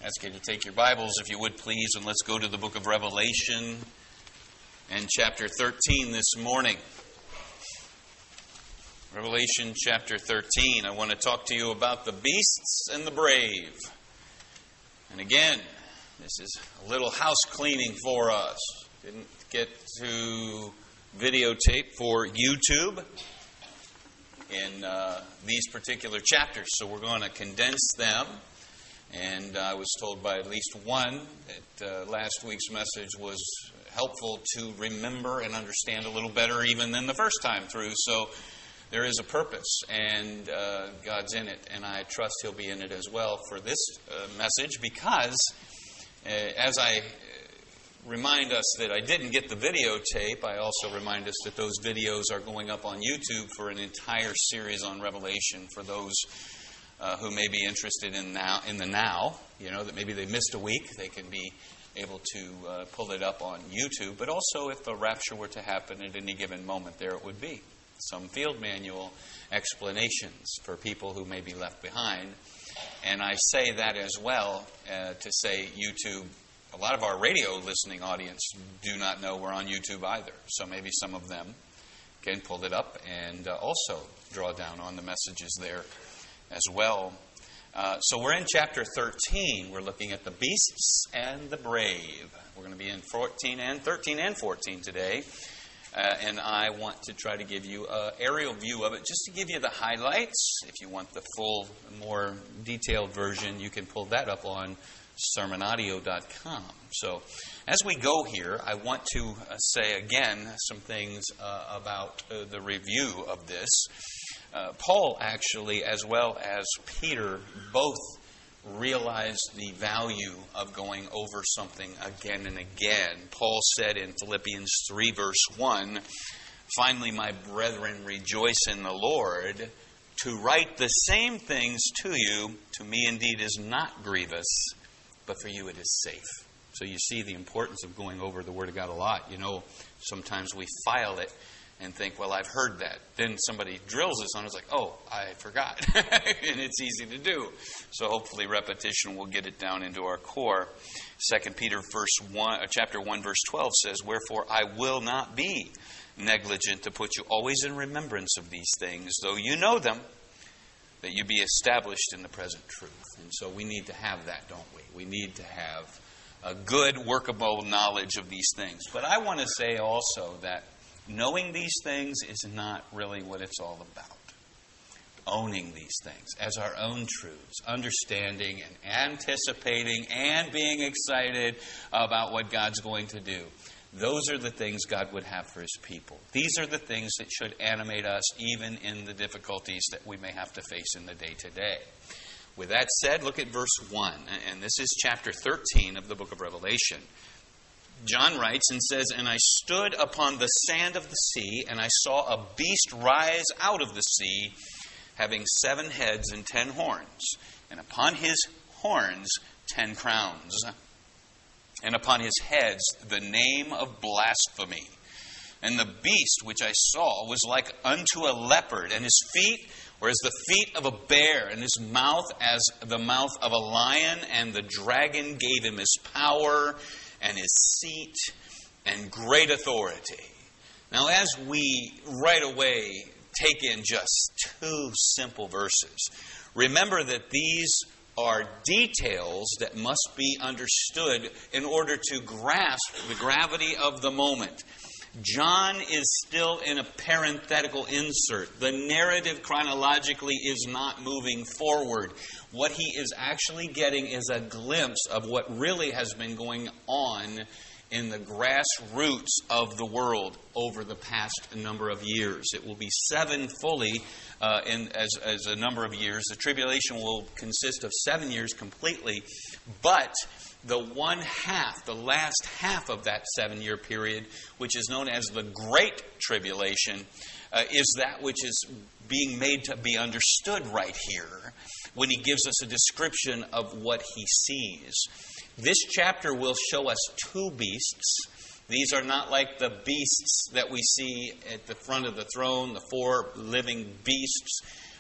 Ask you to take your Bibles, if you would please, and let's go to the book of Revelation and chapter 13 this morning. Revelation chapter 13. I want to talk to you about the beasts and the brave. And again, this is a little house cleaning for us. Didn't get to videotape for YouTube in these particular chapters, so we're going to condense them. And I was told by at least one that last week's message was helpful to remember and understand a little better even than the first time through. So there is a purpose, and God's in it, and I trust He'll be in it as well for this message, because as I remind us that I didn't get the videotape, I also remind us that those videos are going up on YouTube for an entire series on Revelation for those who may be interested in the now, that maybe they missed a week, they can be able to pull it up on YouTube. But also, if the rapture were to happen at any given moment, there it would be. Some field manual explanations for people who may be left behind. And I say that as well to say YouTube, a lot of our radio listening audience do not know we're on YouTube either. So maybe some of them can pull it up and also draw down on the messages there as well. So we're in chapter 13. We're looking at the beasts and the brave. We're going to be in 13 and 14 today. And I want to try to give you an aerial view of it, just to give you the highlights. If you want the full, more detailed version, you can pull that up on sermonaudio.com. So as we go here, I want to say again some things about the review of this. Paul actually, as well as Peter, both realized the value of going over something again and again. Paul said in Philippians 3 verse 1, "Finally, my brethren, rejoice in the Lord. To write the same things to you, to me indeed is not grievous, but for you it is safe." So you see the importance of going over the Word of God a lot. Sometimes we file it and think, well, I've heard that. Then somebody drills us on it. It's like, oh, I forgot. And it's easy to do. So hopefully repetition will get it down into our core. 2 Peter chapter 1, verse 12 says, "Wherefore I will not be negligent to put you always in remembrance of these things, though you know them, that you be established in the present truth." And so we need to have that, don't we? We need to have a good, workable knowledge of these things. But I want to say also that knowing these things is not really what it's all about. Owning these things as our own truths, understanding and anticipating and being excited about what God's going to do. Those are the things God would have for His people. These are the things that should animate us even in the difficulties that we may have to face in the day-to-day. With that said, look at verse 1. And this is chapter 13 of the book of Revelation. John writes and says, "And I stood upon the sand of the sea, and I saw a beast rise out of the sea, having 7 heads and 10 horns, and upon his horns 10 crowns, and upon his heads the name of blasphemy. And the beast which I saw was like unto a leopard, and his feet were as the feet of a bear, and his mouth as the mouth of a lion. And the dragon gave him his power and his seat and great authority." Now, as we right away take in just 2 simple verses, remember that these are details that must be understood in order to grasp the gravity of the moment. John is still in a parenthetical insert. The narrative chronologically is not moving forward. What he is actually getting is a glimpse of what really has been going on in the grassroots of the world over the past number of years. It will be 7 fully as a number of years. The tribulation will consist of 7 years completely, but the last half of that 7-year period, which is known as the Great Tribulation, is that which is being made to be understood right here when he gives us a description of what he sees. This chapter will show us 2 beasts. These are not like the beasts that we see at the front of the throne, the 4 living beasts.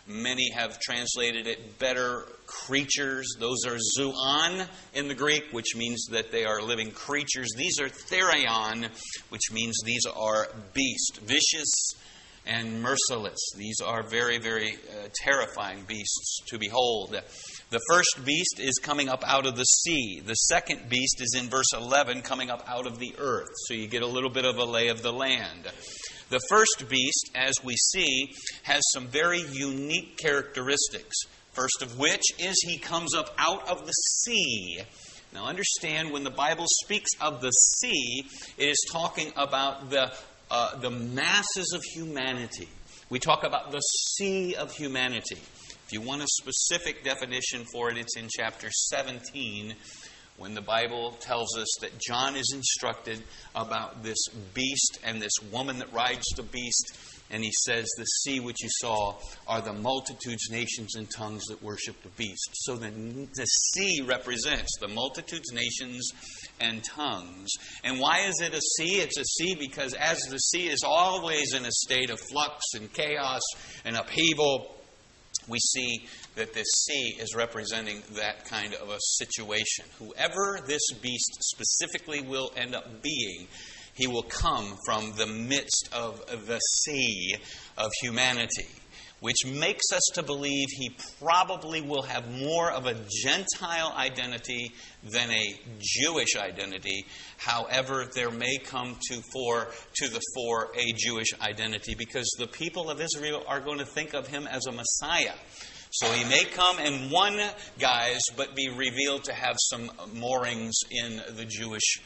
Many have translated it better, creatures. Those are zoon in the Greek, which means that they are living creatures. These are therion, which means these are beasts, vicious and merciless. These are very, very terrifying beasts to behold. The first beast is coming up out of the sea. The second beast is in verse 11, coming up out of the earth. So you get a little bit of a lay of the land. The first beast, as we see, has some very unique characteristics. First of which is he comes up out of the sea. Now understand, when the Bible speaks of the sea, it is talking about the masses of humanity. We talk about the sea of humanity. If you want a specific definition for it, it's in chapter 17, when the Bible tells us that John is instructed about this beast and this woman that rides the beast. And he says, the sea which you saw are the multitudes, nations, and tongues that worship the beast. So the sea represents the multitudes, nations, and tongues. And why is it a sea? It's a sea because as the sea is always in a state of flux and chaos and upheaval, we see that this sea is representing that kind of a situation. Whoever this beast specifically will end up being, he will come from the midst of the sea of humanity, which makes us to believe he probably will have more of a Gentile identity than a Jewish identity. However, there may come to the fore a Jewish identity, because the people of Israel are going to think of him as a Messiah. So he may come in one guise, but be revealed to have some moorings in the Jewish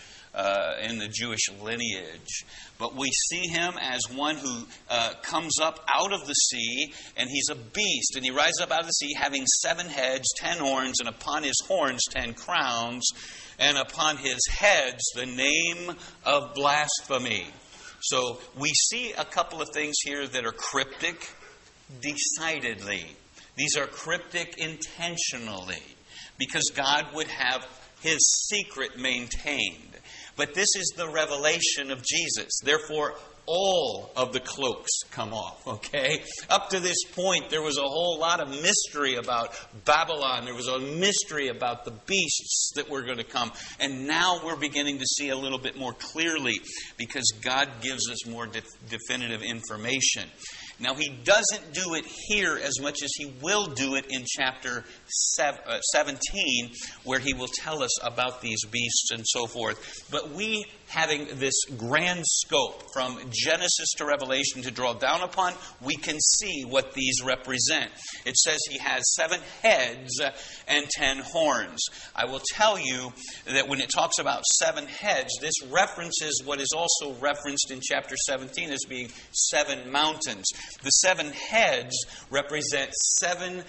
lineage. But we see him as one who comes up out of the sea, and he's a beast. And he rises up out of the sea having 7 heads, 10 horns, and upon his horns 10 crowns, and upon his heads the name of blasphemy. So we see a couple of things here that are cryptic, decidedly. These are cryptic intentionally, because God would have his secret maintained. But this is the revelation of Jesus. Therefore, all of the cloaks come off, okay? Up to this point, there was a whole lot of mystery about Babylon. There was a mystery about the beasts that were going to come. And now we're beginning to see a little bit more clearly, because God gives us more definitive information. Now, he doesn't do it here as much as he will do it in chapter 17, where he will tell us about these beasts and so forth. But we, having this grand scope from Genesis to Revelation to draw down upon, we can see what these represent. It says he has 7 heads and 10 horns. I will tell you that when it talks about 7 heads, this references what is also referenced in chapter 17 as being 7 mountains. The 7 heads represent 7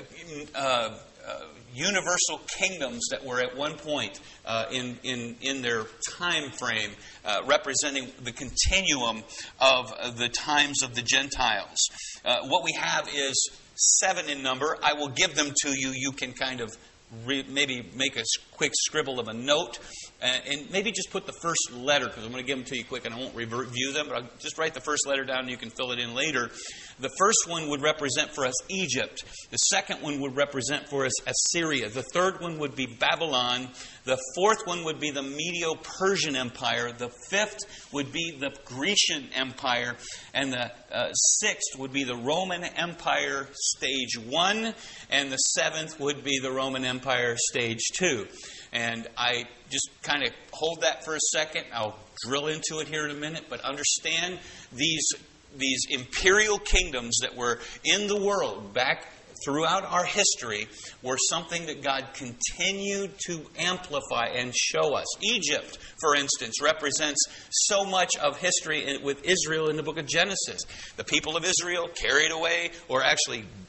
universal kingdoms that were at one point in their time frame, representing the continuum of the times of the Gentiles. What we have is 7 in number. I will give them to you. You can kind of maybe make a quick scribble of a note, and maybe just put the first letter, because I'm going to give them to you quick and I won't review them, but I'll just write the first letter down and you can fill it in later. The first one would represent for us Egypt. The second one would represent for us Assyria. The third one would be Babylon. The fourth one would be the Medo-Persian Empire. The fifth would be the Grecian Empire. And the sixth would be the Roman Empire stage 1. And the seventh would be the Roman Empire stage 2. And I just kind of hold that for a second. I'll drill into it here in a minute. But understand these imperial kingdoms that were in the world back throughout our history were something that God continued to amplify and show us. Egypt, for instance, represents so much of history with Israel in the book of Genesis. The people of Israel carried away, or actually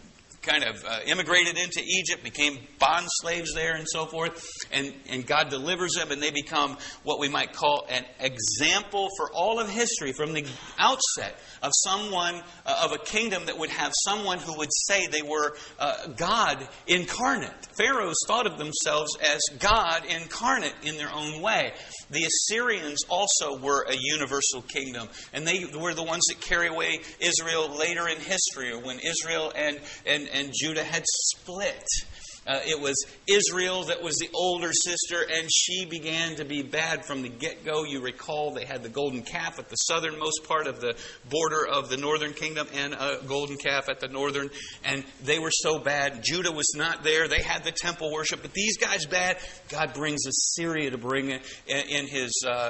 kind of immigrated into Egypt, became bond slaves there and so forth. And God delivers them, and they become what we might call an example for all of history from the outset of someone, of a kingdom that would have someone who would say they were God incarnate. Pharaohs thought of themselves as God incarnate in their own way. The Assyrians also were a universal kingdom, and they were the ones that carry away Israel later in history, when Israel and Judah had split. It was Israel that was the older sister, and she began to be bad from the get-go. You recall they had the golden calf at the southernmost part of the border of the northern kingdom, and a golden calf at the northern, and they were so bad. Judah was not there. They had the temple worship, but these guys bad. God brings Assyria to bring in his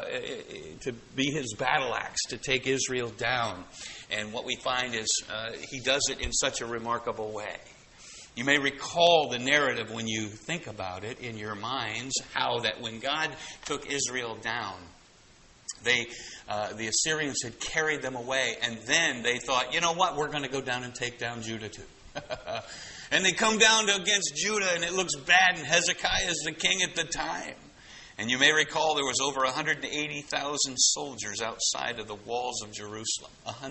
to be his battle axe to take Israel down. And what we find is he does it in such a remarkable way. You may recall the narrative when you think about it in your minds, how that when God took Israel down, the Assyrians had carried them away, and then they thought, you know what, we're going to go down and take down Judah too. And they come down against Judah, and it looks bad, and Hezekiah is the king at the time. And you may recall there was over 180,000 soldiers outside of the walls of Jerusalem.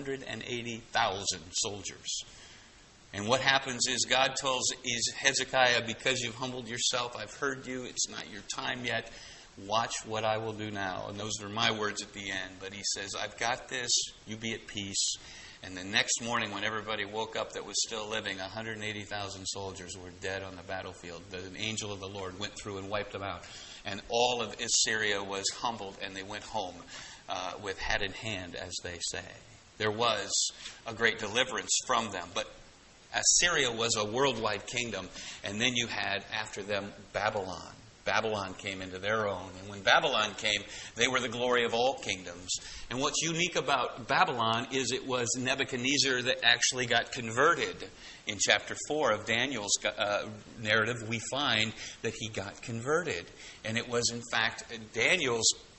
180,000 soldiers. And what happens is God tells Hezekiah, because you've humbled yourself, I've heard you, it's not your time yet. Watch what I will do now. And those are my words at the end. But he says, I've got this, you be at peace. And the next morning when everybody woke up that was still living, 180,000 soldiers were dead on the battlefield. The angel of the Lord went through and wiped them out. And all of Assyria was humbled, and they went home with hat in hand, as they say. There was a great deliverance from them. But Assyria was a worldwide kingdom, and then you had, after them, Babylon. Babylon came into their own, and when Babylon came, they were the glory of all kingdoms. And what's unique about Babylon is it was Nebuchadnezzar that actually got converted. In chapter 4 of Daniel's narrative, we find that he got converted. And it was, in fact, it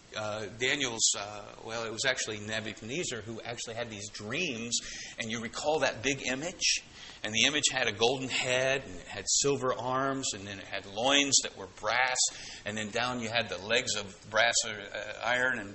was actually Nebuchadnezzar who actually had these dreams. And you recall that big image? And the image had a golden head, and it had silver arms, and then it had loins that were brass, and then down you had the legs of brass or iron,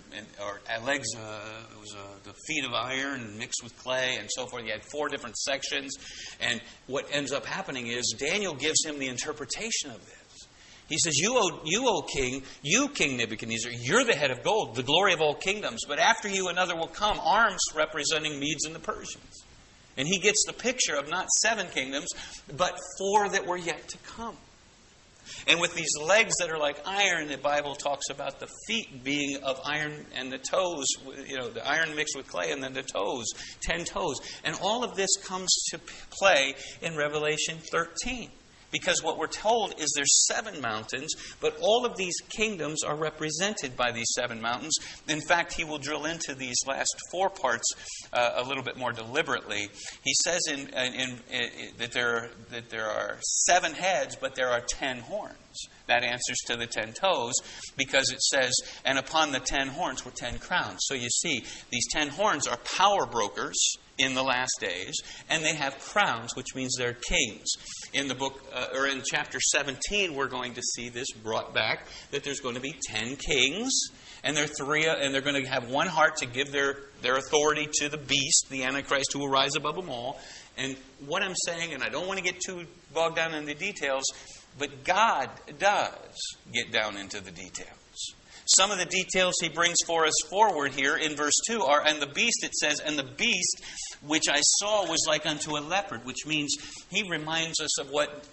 the feet of iron mixed with clay, and so forth. You had 4 different sections. And what ends up happening is Daniel gives him the interpretation of this. He says, you, O king, you, King Nebuchadnezzar, you're the head of gold, the glory of all kingdoms. But after you another will come, arms representing Medes and the Persians. And he gets the picture of not 7 kingdoms, but 4 that were yet to come. And with these legs that are like iron, the Bible talks about the feet being of iron and the toes, the iron mixed with clay, and then the toes, 10 toes. And all of this comes to play in Revelation 13. Because what we're told is there's 7 mountains, but all of these kingdoms are represented by these 7 mountains. In fact, he will drill into these last 4 parts a little bit more deliberately. He says that there are 7 heads, but there are 10 horns. That answers to the 10 toes, because it says, and upon the 10 horns were 10 crowns. So you see, these 10 horns are power brokers in the last days, and they have crowns, which means they're kings. In the book, or in chapter 17, we're going to see this brought back, that there's going to be 10 kings, and they're going to have one heart to give their authority to the beast, the Antichrist, who will rise above them all. And what I'm saying, and I don't want to get too bogged down in the details, but God does get down into the details. Some of the details he brings for us forward here in verse 2 are, and the beast, it says, and the beast which I saw was like unto a leopard, which means he reminds us of what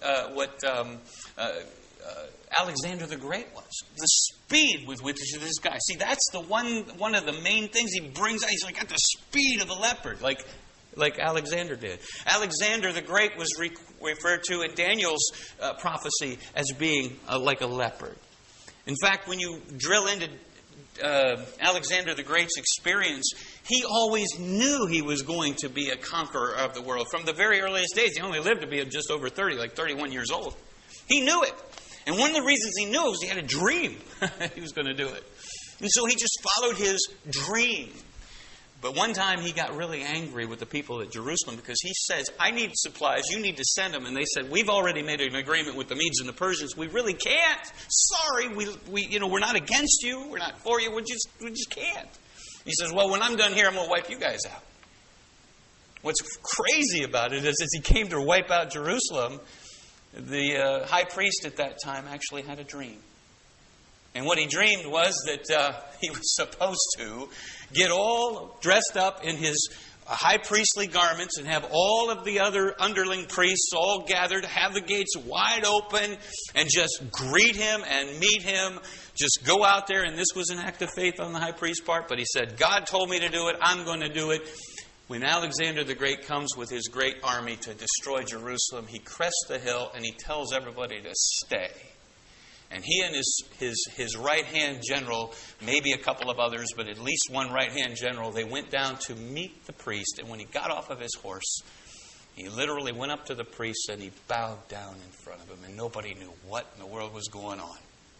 Alexander the Great was. The speed with which this guy, see, that's the one of the main things he brings out. He's like, got the speed of a leopard, like Alexander did. Alexander the Great was referred to in Daniel's prophecy as being like a leopard. In fact, when you drill into Alexander the Great's experience, he always knew he was going to be a conqueror of the world. From the very earliest days, he only lived to be just over 30, like 31 years old. He knew it. And one of the reasons he knew it was he had a dream he was going to do it. And so he just followed his dream. But one time he got really angry with the people at Jerusalem because he says, I need supplies, you need to send them. And they said, we've already made an agreement with the Medes and the Persians. We really can't. Sorry, we're not against you. We're not for you. We just can't. He says, well, when I'm done here, I'm going to wipe you guys out. What's crazy about it is as he came to wipe out Jerusalem, the high priest at that time actually had a dream. And what he dreamed was that he was supposed to get all dressed up in his high priestly garments and have all of the other underling priests all gathered, have the gates wide open, and just greet him and meet him. Just go out there, and this was an act of faith on the high priest's part, but he said, God told me to do it, I'm going to do it. When Alexander the Great comes with his great army to destroy Jerusalem, he crests the hill and he tells everybody to stay. And he and his right-hand general, maybe a couple of others, but at least one right-hand general, they went down to meet the priest. And when he got off of his horse, he literally went up to the priest and he bowed down in front of him. And nobody knew what in the world was going on.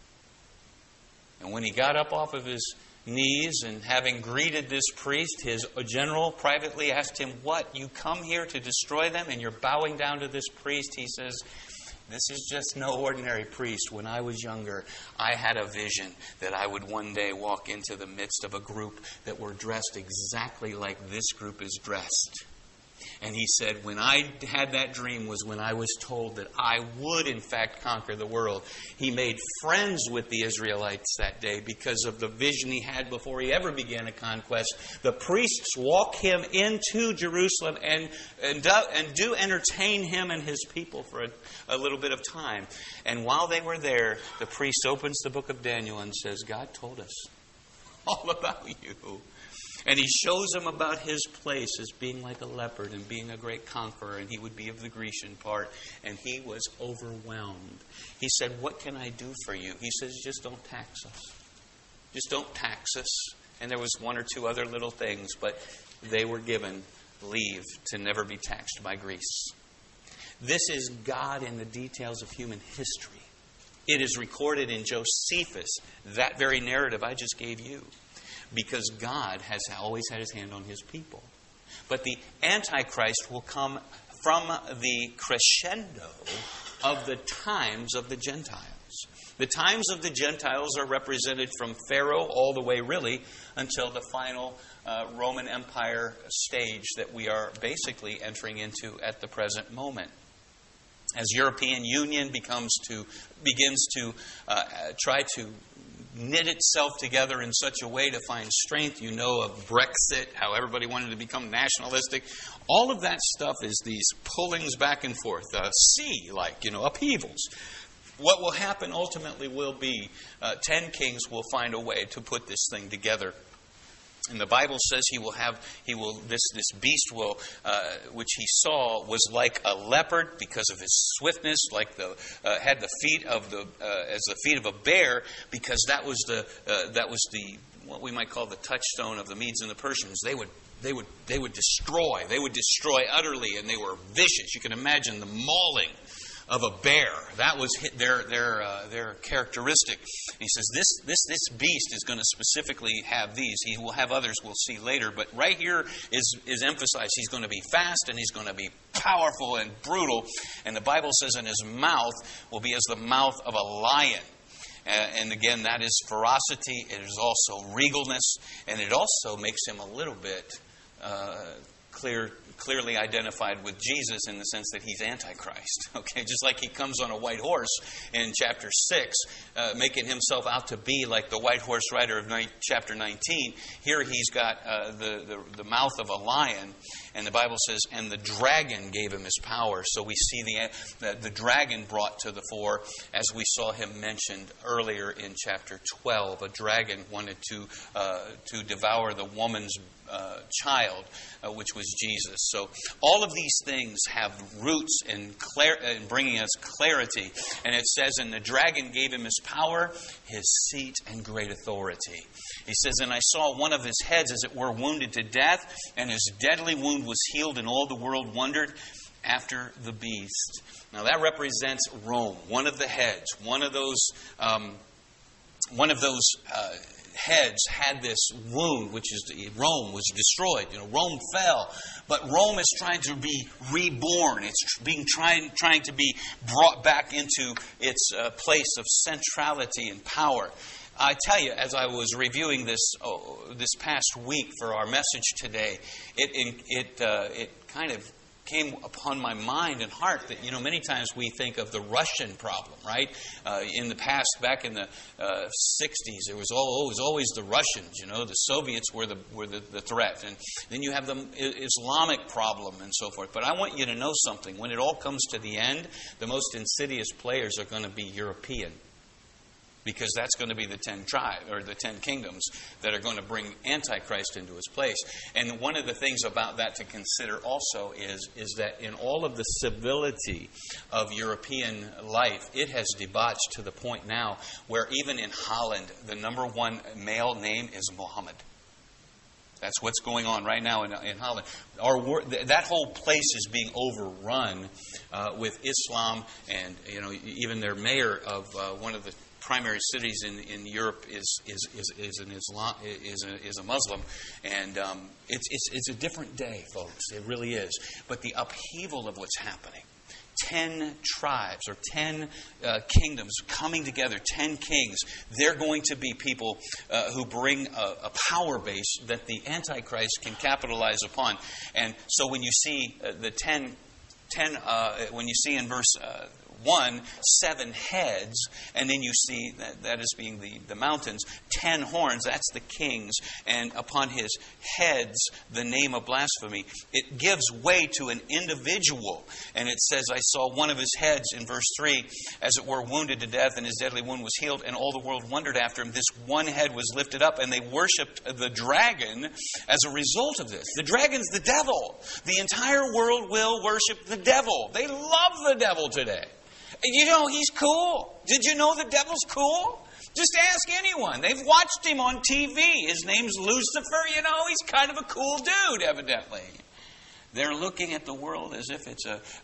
And when he got up off of his knees and having greeted this priest, his general privately asked him, what, you come here to destroy them and you're bowing down to this priest? He says, this is just no ordinary priest. When I was younger, I had a vision that I would one day walk into the midst of a group that were dressed exactly like this group is dressed. And he said, when I had that dream was when I was told that I would in fact conquer the world. He made friends with the Israelites that day because of the vision he had before he ever began a conquest. The priests walk him into Jerusalem and do entertain him and his people for a little bit of time. And while they were there, the priest opens the book of Daniel and says, God told us all about you. And he shows him about his place as being like a leopard and being a great conqueror, and he would be of the Grecian part. And he was overwhelmed. He said, what can I do for you? He says, just don't tax us. Just don't tax us. And there was one or two other little things, but they were given leave to never be taxed by Greece. This is God in the details of human history. It is recorded in Josephus, that very narrative I just gave you. Because God has always had his hand on his people. But the Antichrist will come from the crescendo of the times of the Gentiles. The times of the Gentiles are represented from Pharaoh all the way really until the final Roman Empire stage that we are basically entering into at the present moment. As European Union begins to try to knit itself together in such a way to find strength. You know of Brexit, how everybody wanted to become nationalistic. All of that stuff is these pullings back and forth, upheavals. What will happen ultimately will be 10 kings will find a way to put this thing together. And the Bible says this beast will, which he saw, was like a leopard because of his swiftness, had the feet of as the feet of a bear, because that was the what we might call the touchstone of the Medes and the Persians. They would destroy utterly, and they were vicious. You can imagine the mauling of a bear. That was their characteristic. He says this beast is going to specifically have these. He will have others we'll see later, but right here is emphasized. He's going to be fast and he's going to be powerful and brutal. And the Bible says in his mouth will be as the mouth of a lion. And again, that is ferocity. It is also regalness, and it also makes him a little bit clearly identified with Jesus in the sense that he's Antichrist. Okay, just like he comes on a white horse in chapter 6, making himself out to be like the white horse rider of chapter 19. Here he's got the mouth of a lion, and the Bible says, and the dragon gave him his power. So we see the dragon brought to the fore, as we saw him mentioned earlier in chapter 12. A dragon wanted to devour the woman's child, which was Jesus. So all of these things have roots in bringing us clarity. And it says, and the dragon gave him his power, his seat, and great authority. He says, and I saw one of his heads as it were wounded to death, and his deadly wound was healed, and all the world wondered after the beast. Now that represents Rome, one of the heads, one of those one of those heads had this wound, which is Rome was destroyed. Rome fell, but Rome is trying to be reborn. It's trying to be brought back into its place of centrality and power. I tell you, as I was reviewing this past week for our message today, it kind of came upon my mind and heart that, many times we think of the Russian problem, right? In the past, back in the 60s, it was always the Russians, the Soviets were the threat. And then you have the Islamic problem and so forth. But I want you to know something. When it all comes to the end, the most insidious players are going to be European. Because that's going to be the 10 tribes or the 10 kingdoms that are going to bring Antichrist into his place. And one of the things about that to consider also is that in all of the civility of European life, it has debauched to the point now where even in Holland, the number one male name is Muhammad. That's what's going on right now in Holland. That whole place is being overrun with Islam, and even their mayor of one of the primary cities in Europe is a Muslim, and it's a different day, folks. It really is. But the upheaval of what's happening, 10 tribes or 10 kingdoms coming together, 10 kings. They're going to be people who bring a power base that the Antichrist can capitalize upon. And so when you see the 10 when you see in verse 1, 7 heads, and then you see that as being the mountains, 10 horns, that's the kings, and upon his heads the name of blasphemy. It gives way to an individual, and it says, I saw one of his heads in verse 3, as it were, wounded to death, and his deadly wound was healed, and all the world wondered after him. This one head was lifted up, and they worshipped the dragon as a result of this. The dragon's the devil. The entire world will worship the devil. They love the devil today. He's cool. Did you know the devil's cool? Just ask anyone. They've watched him on TV. His name's Lucifer. He's kind of a cool dude, evidently. They're looking at the world as if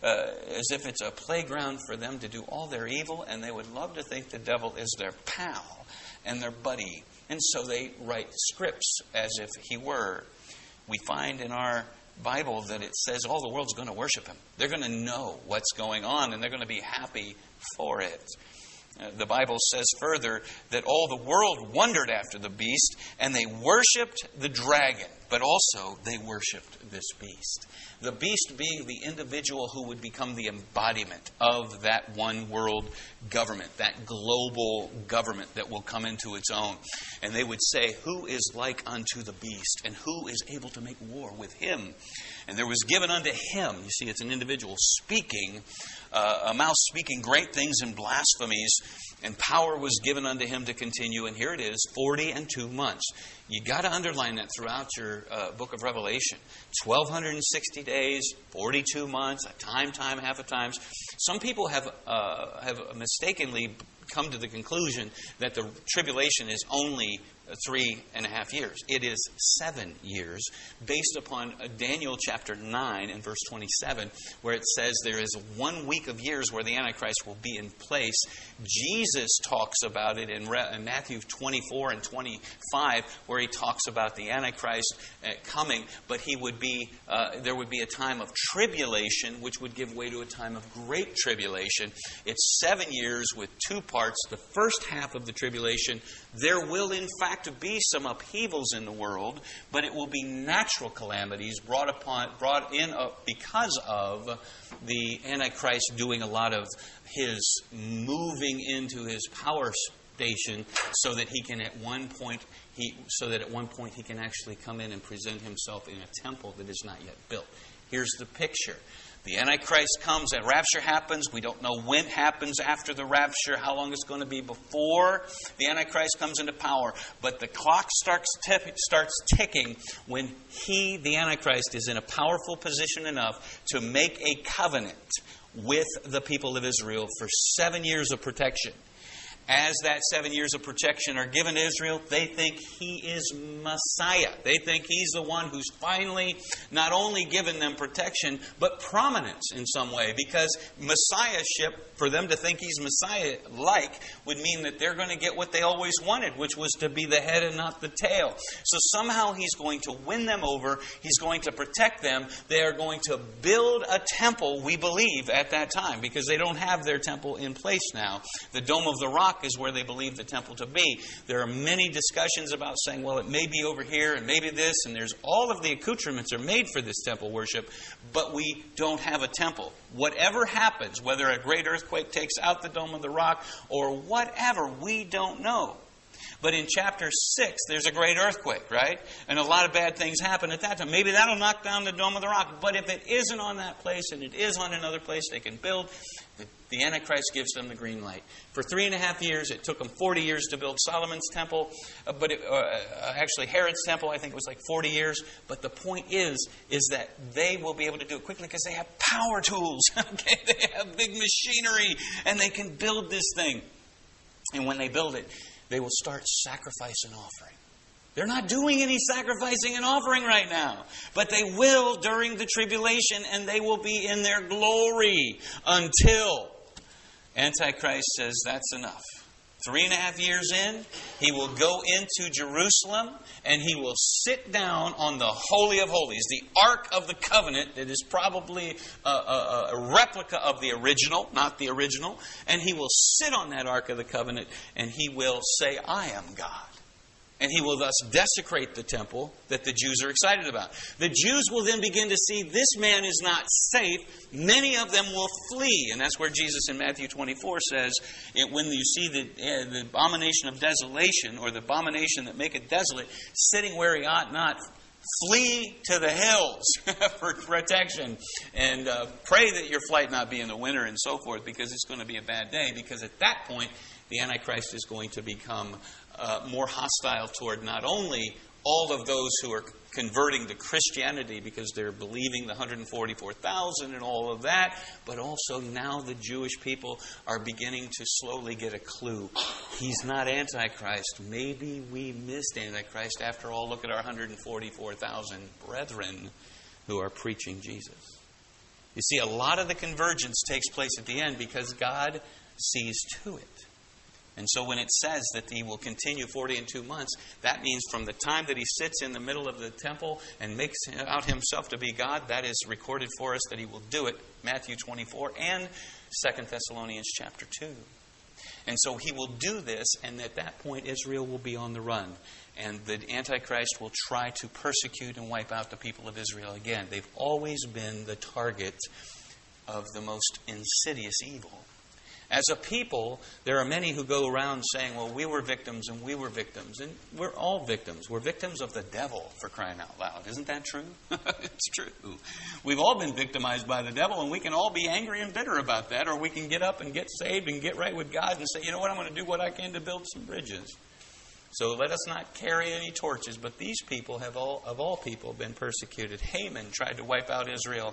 it's a playground for them to do all their evil, and they would love to think the devil is their pal and their buddy. And so they write scripts as if he were. We find in our Bible that it says all the world's going to worship him. They're going to know what's going on, and they're going to be happy for it. The Bible says further that all the world wondered after the beast, and they worshipped the dragon, but also they worshipped this beast. The beast being the individual who would become the embodiment of that one world government, that global government that will come into its own. And they would say, who is like unto the beast, and who is able to make war with him? And there was given unto him, you see, it's an individual speaking, a mouth speaking great things and blasphemies, and power was given unto him to continue. And here it is, 40 and 2 months. You got to underline that throughout your book of Revelation. 1,260 days, 42 months, a time, half a times. Some people have mistakenly come to the conclusion that the tribulation is only 3.5 years. It is 7 years, based upon Daniel chapter 9 and verse 27, where it says there is 1 week of years where the Antichrist will be in place. Jesus talks about it in Matthew 24 and 25, where he talks about the Antichrist coming, but he would be there would be a time of tribulation, which would give way to a time of great tribulation. It's 7 years with 2 parts. The first half of the tribulation, there will in fact to be some upheavals in the world, but it will be natural calamities brought in because of the Antichrist doing a lot of his moving into his power station, so that he can at one point he can actually come in and present himself in a temple that is not yet built. Here's the picture. The Antichrist comes, that rapture happens. We don't know when it happens after the rapture, how long it's going to be before the Antichrist comes into power. But the clock starts ticking when the Antichrist, is in a powerful position enough to make a covenant with the people of Israel for 7 years of protection. as that 7 years of protection are given to Israel, they think He is Messiah. They think He's the one who's finally not only given them protection, but prominence in some way. Because Messiahship, for them to think He's Messiah-like, would mean that they're going to get what they always wanted, which was to be the head and not the tail. So somehow He's going to win them over. He's going to protect them. They are going to build a temple, we believe, at that time, because they don't have their temple in place now. The Dome of the Rock is where they believe the temple to be. There are many discussions about saying, well, it may be over here and maybe this, and there's all of the accoutrements are made for this temple worship, but we don't have a temple. Whatever happens, whether a great earthquake takes out the Dome of the Rock or whatever, we don't know. But in chapter 6, there's a great earthquake, right? And a lot of bad things happen at that time. Maybe that'll knock down the Dome of the Rock. But if it isn't on that place and it is on another place they can build, the Antichrist gives them the green light. For 3.5 years, it took them 40 years to build Solomon's temple. But actually, Herod's temple, I think it was like 40 years. But the point is that they will be able to do it quickly because they have power tools. Okay? They have big machinery and they can build this thing. And when they build it, they will start sacrifice and offering. They're not doing any sacrificing and offering right now. But they will during the tribulation, and they will be in their glory until Antichrist says that's enough. 3.5 years in, he will go into Jerusalem and he will sit down on the Holy of Holies, the Ark of the Covenant that is probably a replica of the original, not the original. And he will sit on that Ark of the Covenant and he will say, I am God. And he will thus desecrate the temple that the Jews are excited about. The Jews will then begin to see this man is not safe. Many of them will flee. And that's where Jesus in Matthew 24 says, when you see the abomination of desolation, or the abomination that maketh desolate, sitting where he ought not, flee to the hills for protection. And pray that your flight not be in the winter and so forth, because it's going to be a bad day. Because at that point, the Antichrist is going to become more hostile toward not only all of those who are converting to Christianity because they're believing the 144,000 and all of that, but also now the Jewish people are beginning to slowly get a clue. He's not Antichrist. Maybe we missed Antichrist. After all, look at our 144,000 brethren who are preaching Jesus. You see, a lot of the convergence takes place at the end because God sees to it. And so when it says that he will continue 40 and 2 months, that means from the time that he sits in the middle of the temple and makes out himself to be God, that is recorded for us that he will do it. Matthew 24 and 2 Thessalonians chapter 2. And so he will do this, and at that point Israel will be on the run. And the Antichrist will try to persecute and wipe out the people of Israel again. They've always been the target of the most insidious evil. As a people, there are many who go around saying, well, we were victims and we were victims. And we're all victims. We're victims of the devil, for crying out loud. Isn't that true? It's true. We've all been victimized by the devil, and we can all be angry and bitter about that, or we can get up and get saved and get right with God and say, you know what, I'm going to do what I can to build some bridges. So let us not carry any torches. But these people have of all people been persecuted. Haman tried to wipe out Israel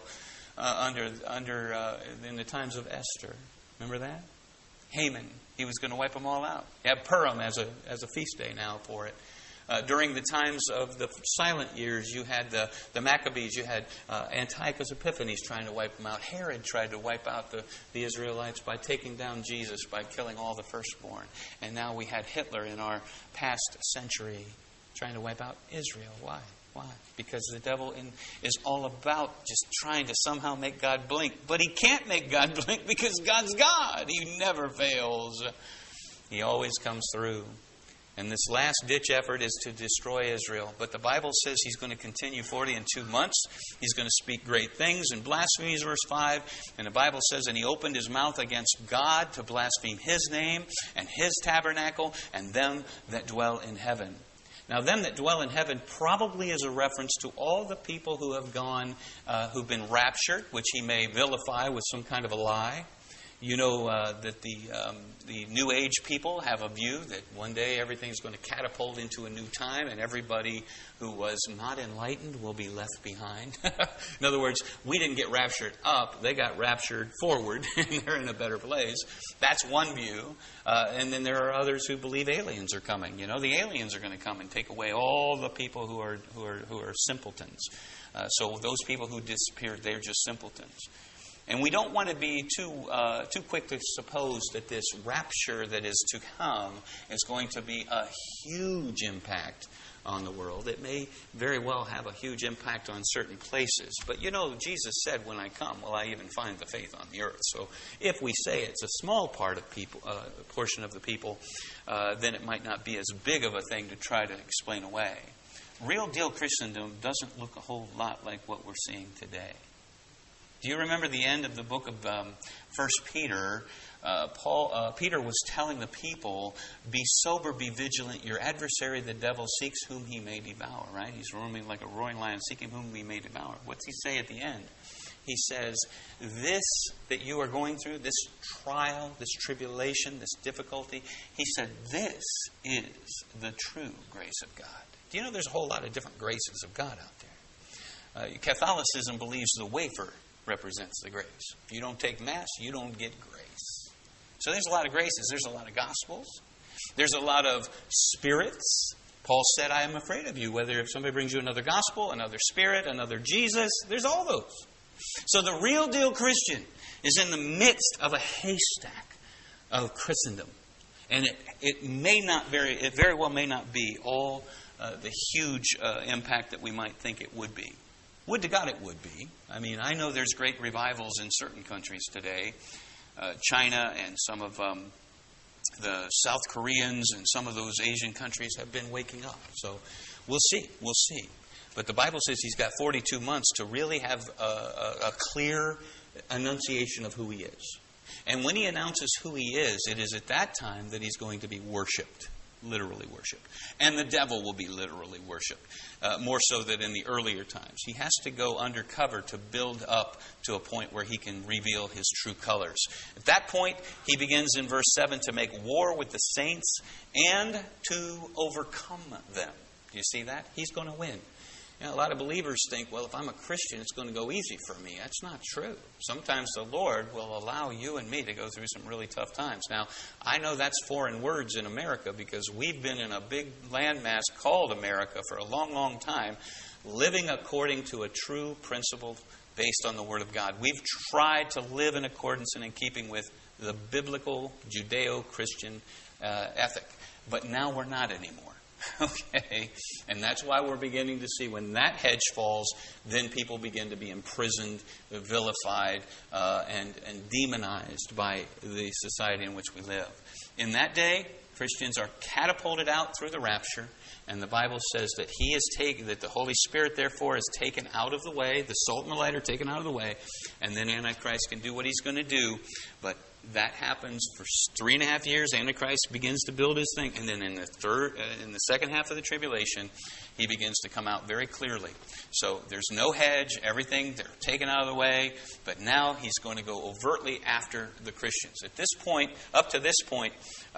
in the times of Esther. Remember that? Haman, he was going to wipe them all out. You have Purim as a feast day now for it. During the times of the silent years, you had the Maccabees, you had Antiochus Epiphanes trying to wipe them out. Herod tried to wipe out the Israelites by taking down Jesus, by killing all the firstborn. And now we had Hitler in our past century trying to wipe out Israel. Why? Why? Because the devil is all about just trying to somehow make God blink. But he can't make God blink because God's God. He never fails. He always comes through. And this last-ditch effort is to destroy Israel. But the Bible says he's going to continue 40 and 2 months. He's going to speak great things and blasphemies, verse 5. And the Bible says, and he opened his mouth against God to blaspheme his name and his tabernacle and them that dwell in heaven. Now, them that dwell in heaven probably is a reference to all the people who have gone, who've been raptured, which he may vilify with some kind of a lie. You know that the New Age people have a view that one day everything's going to catapult into a new time and everybody who was not enlightened will be left behind. In other words, we didn't get raptured up, they got raptured forward and they're in a better place. That's one view. And then there are others who believe aliens are coming. You know, the aliens are going to come and take away all the people who are simpletons. So those people who disappeared, they're just simpletons. And we don't want to be too quick to suppose that this rapture that is to come is going to be a huge impact on the world. It may very well have a huge impact on certain places. But you know, Jesus said, when I come, will I even find the faith on the earth? So if we say it's a small part of people, portion of the people, then it might not be as big of a thing to try to explain away. Real deal Christendom doesn't look a whole lot like what we're seeing today. Do you remember the end of the book of 1 Peter? Peter was telling the people, be sober, be vigilant. Your adversary, the devil, seeks whom he may devour, right? He's roaming like a roaring lion, seeking whom he may devour. What's he say at the end? He says, this that you are going through, this trial, this tribulation, this difficulty, he said, this is the true grace of God. Do you know there's a whole lot of different graces of God out there? Catholicism believes the wafer represents the grace. If you don't take Mass, you don't get grace. So there's a lot of graces. There's a lot of Gospels. There's a lot of spirits. Paul said, I am afraid of you. Whether if somebody brings you another Gospel, another Spirit, another Jesus, there's all those. So the real deal Christian is in the midst of a haystack of Christendom. And it very well may not be all the huge impact that we might think it would be. Would to God it would be. I mean, I know there's great revivals in certain countries today. China and some of the South Koreans and some of those Asian countries have been waking up. So we'll see. We'll see. But the Bible says He's got 42 months to really have a clear enunciation of who He is. And when He announces who He is, it is at that time that He's going to be worshipped. Literally worshipped. And the devil will be literally worshipped. More so than in the earlier times. He has to go undercover to build up to a point where he can reveal his true colors. At that point, he begins in verse 7 to make war with the saints and to overcome them. Do you see that? He's going to win. You know, a lot of believers think, well, if I'm a Christian, it's going to go easy for me. That's not true. Sometimes the Lord will allow you and me to go through some really tough times. Now, I know that's foreign words in America because we've been in a big landmass called America for a long, long time, living according to a true principle based on the Word of God. We've tried to live in accordance and in keeping with the biblical Judeo-Christian ethic. But now we're not anymore. Okay, and that's why we're beginning to see when that hedge falls, then people begin to be imprisoned, vilified, and demonized by the society in which we live. In that day, Christians are catapulted out through the rapture, and the Bible says that that the Holy Spirit, therefore, is taken out of the way, the salt and the light are taken out of the way, and then Antichrist can do what he's going to do, but that happens for 3.5 years. Antichrist begins to build his thing. And then in the second half of the tribulation, he begins to come out very clearly. So there's no hedge. Everything, they're taken out of the way. But now he's going to go overtly after the Christians. At this point, up to this point,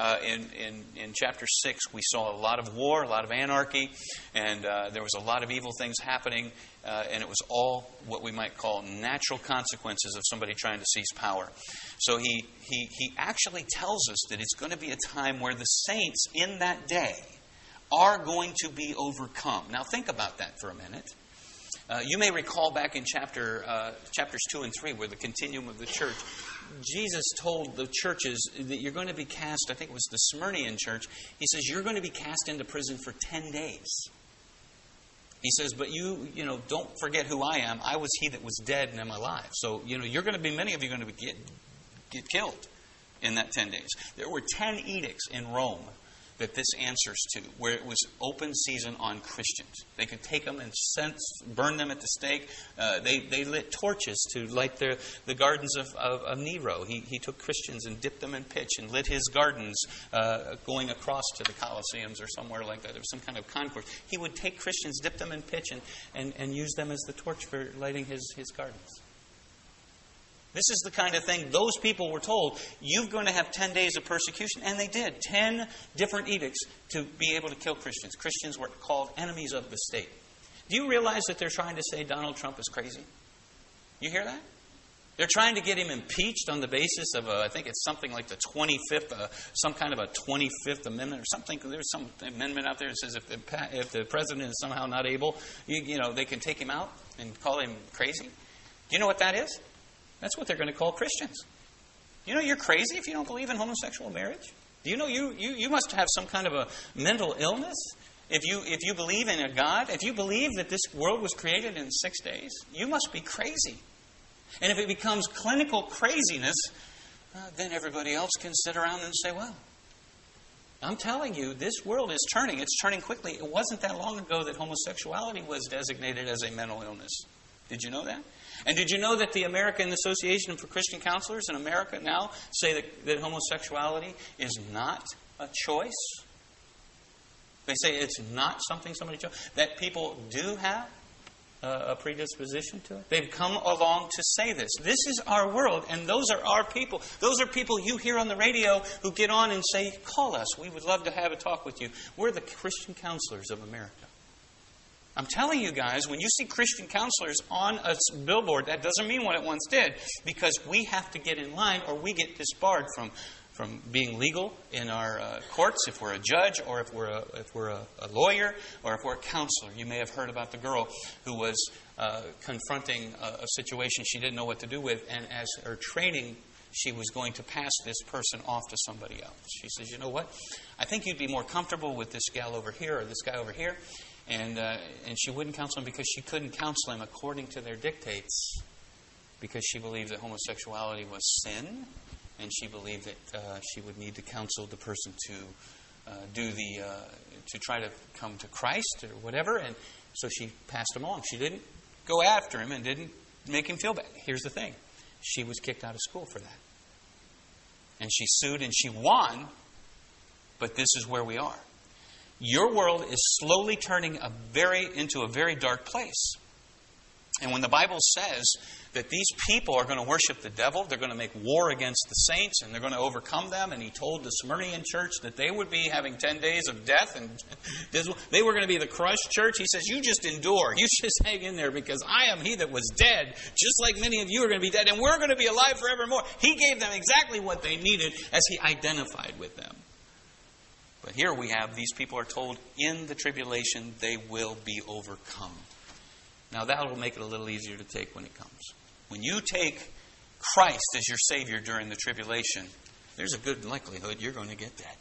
in chapter 6, we saw a lot of war, a lot of anarchy. And there was a lot of evil things happening. And it was all what we might call natural consequences of somebody trying to seize power. So he actually tells us that it's going to be a time where the saints in that day are going to be overcome. Now think about that for a minute. You may recall back in chapters 2 and 3 where the continuum of the church, Jesus told the churches that you're going to be cast, I think it was the Smyrnian church, he says you're going to be cast into prison for 10 days. He says, but you don't forget who I am. I was he that was dead and am alive. So, you're going to be, many of you are going to get killed in that 10 days. There were 10 edicts in Rome that this answers to, where it was open season on Christians. They could take them and burn them at the stake. They lit torches to light the gardens of Nero. He took Christians and dipped them in pitch and lit his gardens going across to the Colosseums or somewhere like that. There was some kind of concourse. He would take Christians, dip them in pitch, and use them as the torch for lighting his gardens. This is the kind of thing those people were told, you're going to have 10 days of persecution. And they did. 10 different edicts to be able to kill Christians. Christians were called enemies of the state. Do you realize that they're trying to say Donald Trump is crazy? You hear that? They're trying to get him impeached on the basis of, I think it's something like the 25th, some kind of a 25th Amendment or something. There's some amendment out there that says if the president is somehow not able, they can take him out and call him crazy. Do you know what that is? That's what they're going to call Christians. You know you're crazy if you don't believe in homosexual marriage? Do you know you must have some kind of a mental illness if you believe in a God? If you believe that this world was created in 6 days, you must be crazy. And if it becomes clinical craziness, then everybody else can sit around and say, well, I'm telling you, this world is turning. It's turning quickly. It wasn't that long ago that homosexuality was designated as a mental illness. Did you know that? And did you know that the American Association for Christian Counselors in America now say that homosexuality is not a choice? They say it's not something somebody chose. That people do have a predisposition to it. They've come along to say this. This is our world, and those are our people. Those are people you hear on the radio who get on and say, call us. We would love to have a talk with you. We're the Christian Counselors of America. I'm telling you guys, when you see Christian counselors on a billboard, that doesn't mean what it once did, because we have to get in line or we get disbarred from being legal in our courts if we're a judge or if we're a lawyer or if we're a counselor. You may have heard about the girl who was confronting a situation she didn't know what to do with, and as her training, she was going to pass this person off to somebody else. She says, you know what? I think you'd be more comfortable with this gal over here or this guy over here. And she wouldn't counsel him because she couldn't counsel him according to their dictates, because she believed that homosexuality was sin, and she believed that she would need to counsel the person to try to come to Christ or whatever. And so she passed him along. She didn't go after him and didn't make him feel bad. Here's the thing. She was kicked out of school for that. And she sued and she won, but this is where we are. Your world is slowly turning into a very dark place. And when the Bible says that these people are going to worship the devil, they're going to make war against the saints, and they're going to overcome them, and he told the Smyrnian church that they would be having 10 days of death, and they were going to be the crushed church. He says, you just endure. You just hang in there, because I am he that was dead, just like many of you are going to be dead, and we're going to be alive forevermore. He gave them exactly what they needed as he identified with them. But here we have, these people are told in the tribulation they will be overcome. Now that will make it a little easier to take when it comes. When you take Christ as your Savior during the tribulation, there's a good likelihood you're going to get that.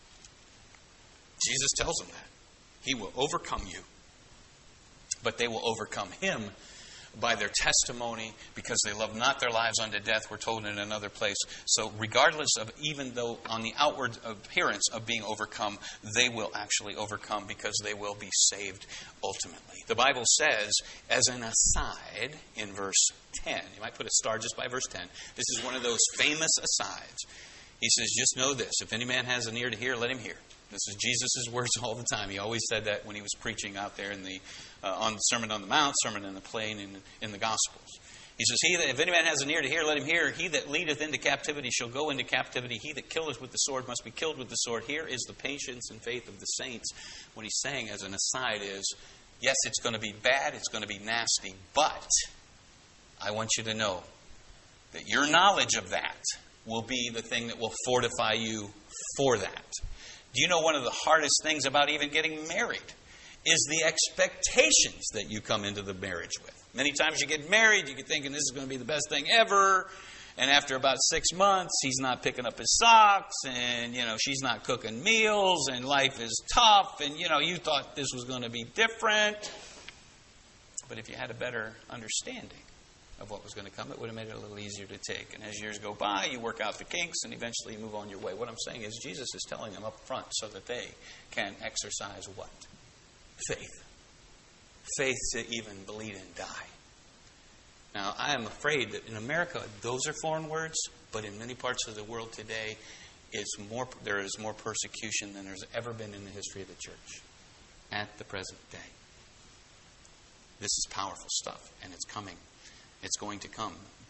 Jesus tells them that. He will overcome you. But they will overcome him by their testimony, because they love not their lives unto death, we're told in another place. So regardless of, even though on the outward appearance of being overcome, they will actually overcome, because they will be saved ultimately. The Bible says, as an aside, in verse 10, you might put a star just by verse 10. This is one of those famous asides. He says, just know this, if any man has an ear to hear, let him hear. This is Jesus' words all the time. He always said that when he was preaching out there in the on the Sermon on the Mount, Sermon in the Plain, in the Gospels. He says, if any man has an ear to hear, let him hear. He that leadeth into captivity shall go into captivity. He that killeth with the sword must be killed with the sword. Here is the patience and faith of the saints. What he's saying as an aside is, yes, it's going to be bad, it's going to be nasty, but I want you to know that your knowledge of that will be the thing that will fortify you for that. Do you know one of the hardest things about even getting married is the expectations that you come into the marriage with? Many times you get married, you get thinking this is going to be the best thing ever, and after about 6 months, he's not picking up his socks, and she's not cooking meals, and life is tough, and you thought this was going to be different. But if you had a better understanding of what was going to come, it would have made it a little easier to take. And as years go by, you work out the kinks, and eventually you move on your way. What I'm saying is Jesus is telling them up front so that they can exercise what? Faith. Faith to even bleed and die. Now, I am afraid that in America, those are foreign words, but in many parts of the world today, there is more persecution than there's ever been in the history of the church at the present day. This is powerful stuff, and it's coming. It's going to come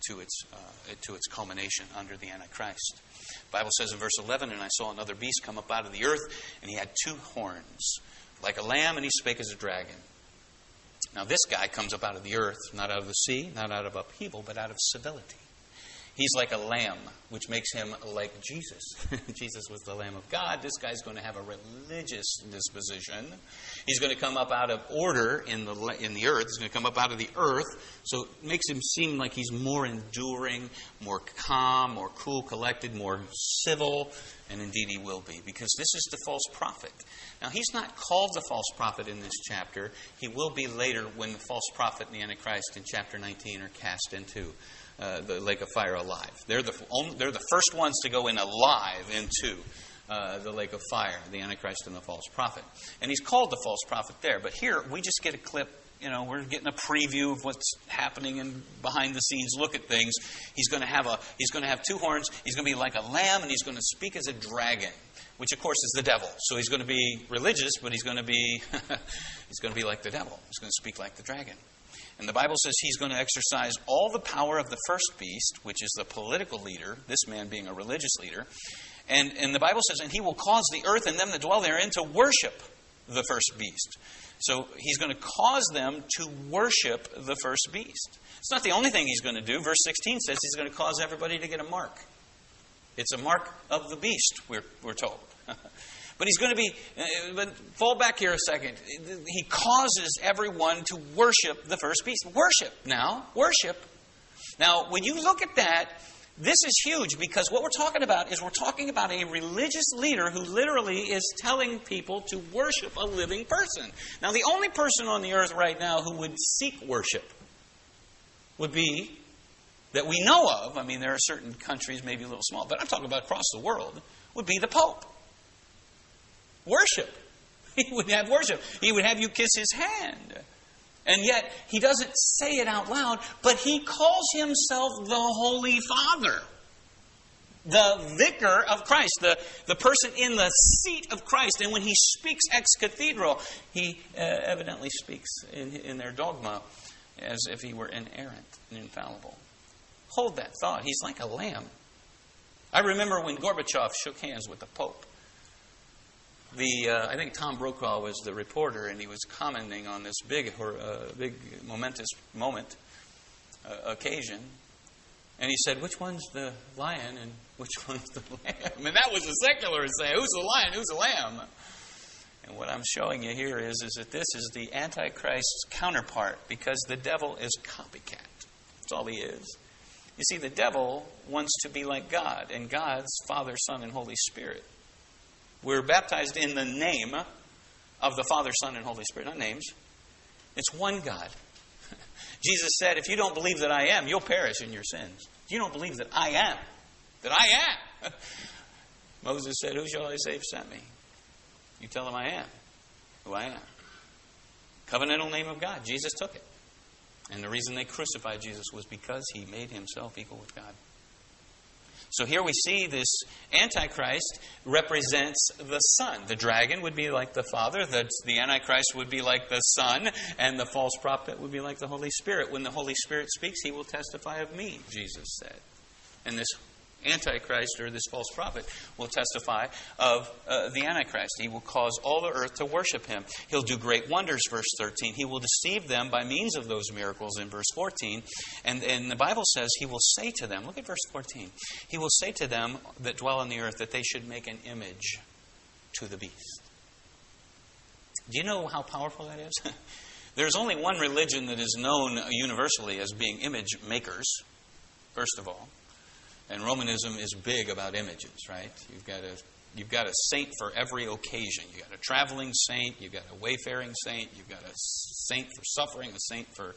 to its culmination under the Antichrist. The Bible says in verse 11, "And I saw another beast come up out of the earth, and he had 2 horns, like a lamb, and he spake as a dragon." Now this guy comes up out of the earth, not out of the sea, not out of upheaval, but out of civility. He's like a lamb, which makes him like Jesus. Jesus was the Lamb of God. This guy's going to have a religious disposition. He's going to come up out of order in the earth. He's going to come up out of the earth. So it makes him seem like he's more enduring, more calm, more cool, collected, more civil. And indeed he will be, because this is the false prophet. Now, he's not called the false prophet in this chapter. He will be later when the false prophet and the Antichrist in chapter 19 are cast into the lake of fire alive. They're the first ones to go in alive into the lake of fire, the Antichrist and the false prophet. And he's called the false prophet there. But here, we just get a clip. We're getting a preview of what's happening and behind the scenes look at things. He's going to have 2 horns. He's going to be like a lamb, and he's going to speak as a dragon, which of course is the devil. So he's going to be religious, but he's going to be like the devil. He's going to speak like the dragon. And the Bible says he's going to exercise all the power of the first beast, which is the political leader, this man being a religious leader. And the Bible says, "And he will cause the earth and them that dwell therein to worship the first beast." So he's going to cause them to worship the first beast. It's not the only thing he's going to do. Verse 16 says he's going to cause everybody to get a mark. It's a mark of the beast, we're told. But he's going to be, but fall back here a second. He causes everyone to worship the first beast. Worship. Now, when you look at that, this is huge, because what we're talking about is a religious leader who literally is telling people to worship a living person. Now, the only person on the earth right now who would seek worship would be, that we know of, I mean, there are certain countries, maybe a little small, but I'm talking about across the world, would be the Pope. Worship. He would have worship. He would have you kiss his hand. And yet, he doesn't say it out loud, but he calls himself the Holy Father. The vicar of Christ. The person in the seat of Christ. And when he speaks ex cathedra, he evidently speaks in their dogma as if he were inerrant and infallible. Hold that thought. He's like a lamb. I remember when Gorbachev shook hands with the Pope. I think Tom Brokaw was the reporter, and he was commenting on this big momentous occasion. And he said, "Which one's the lion and which one's the lamb?" And that was a secular saying, "Who's the lion? Who's the lamb?" And what I'm showing you here is that this is the Antichrist's counterpart, because the devil is copycat. That's all he is. You see, the devil wants to be like God, and God's Father, Son, and Holy Spirit. We're baptized in the name of the Father, Son, and Holy Spirit. Not names. It's one God. Jesus said, "If you don't believe that I am, you'll perish in your sins." If you don't believe that I am. Moses said, "Who shall I say sent me?" You tell him I am who I am. Covenantal name of God. Jesus took it. And the reason they crucified Jesus was because he made himself equal with God. So here we see this Antichrist represents the Son. The dragon would be like the Father. The Antichrist would be like the Son. And the false prophet would be like the Holy Spirit. When the Holy Spirit speaks, he will testify of me, Jesus said. And this Antichrist, or this false prophet, will testify of the Antichrist. He will cause all the earth to worship him. He'll do great wonders, verse 13. He will deceive them by means of those miracles in verse 14. And the Bible says he will say to them, look at verse 14. He will say to them that dwell on the earth that they should make an image to the beast. Do you know how powerful that is? There's only one religion that is known universally as being image makers, first of all. And Romanism is big about images, right? You've got a saint for every occasion. You've got a traveling saint. You've got a wayfaring saint. You've got a saint for suffering, a saint for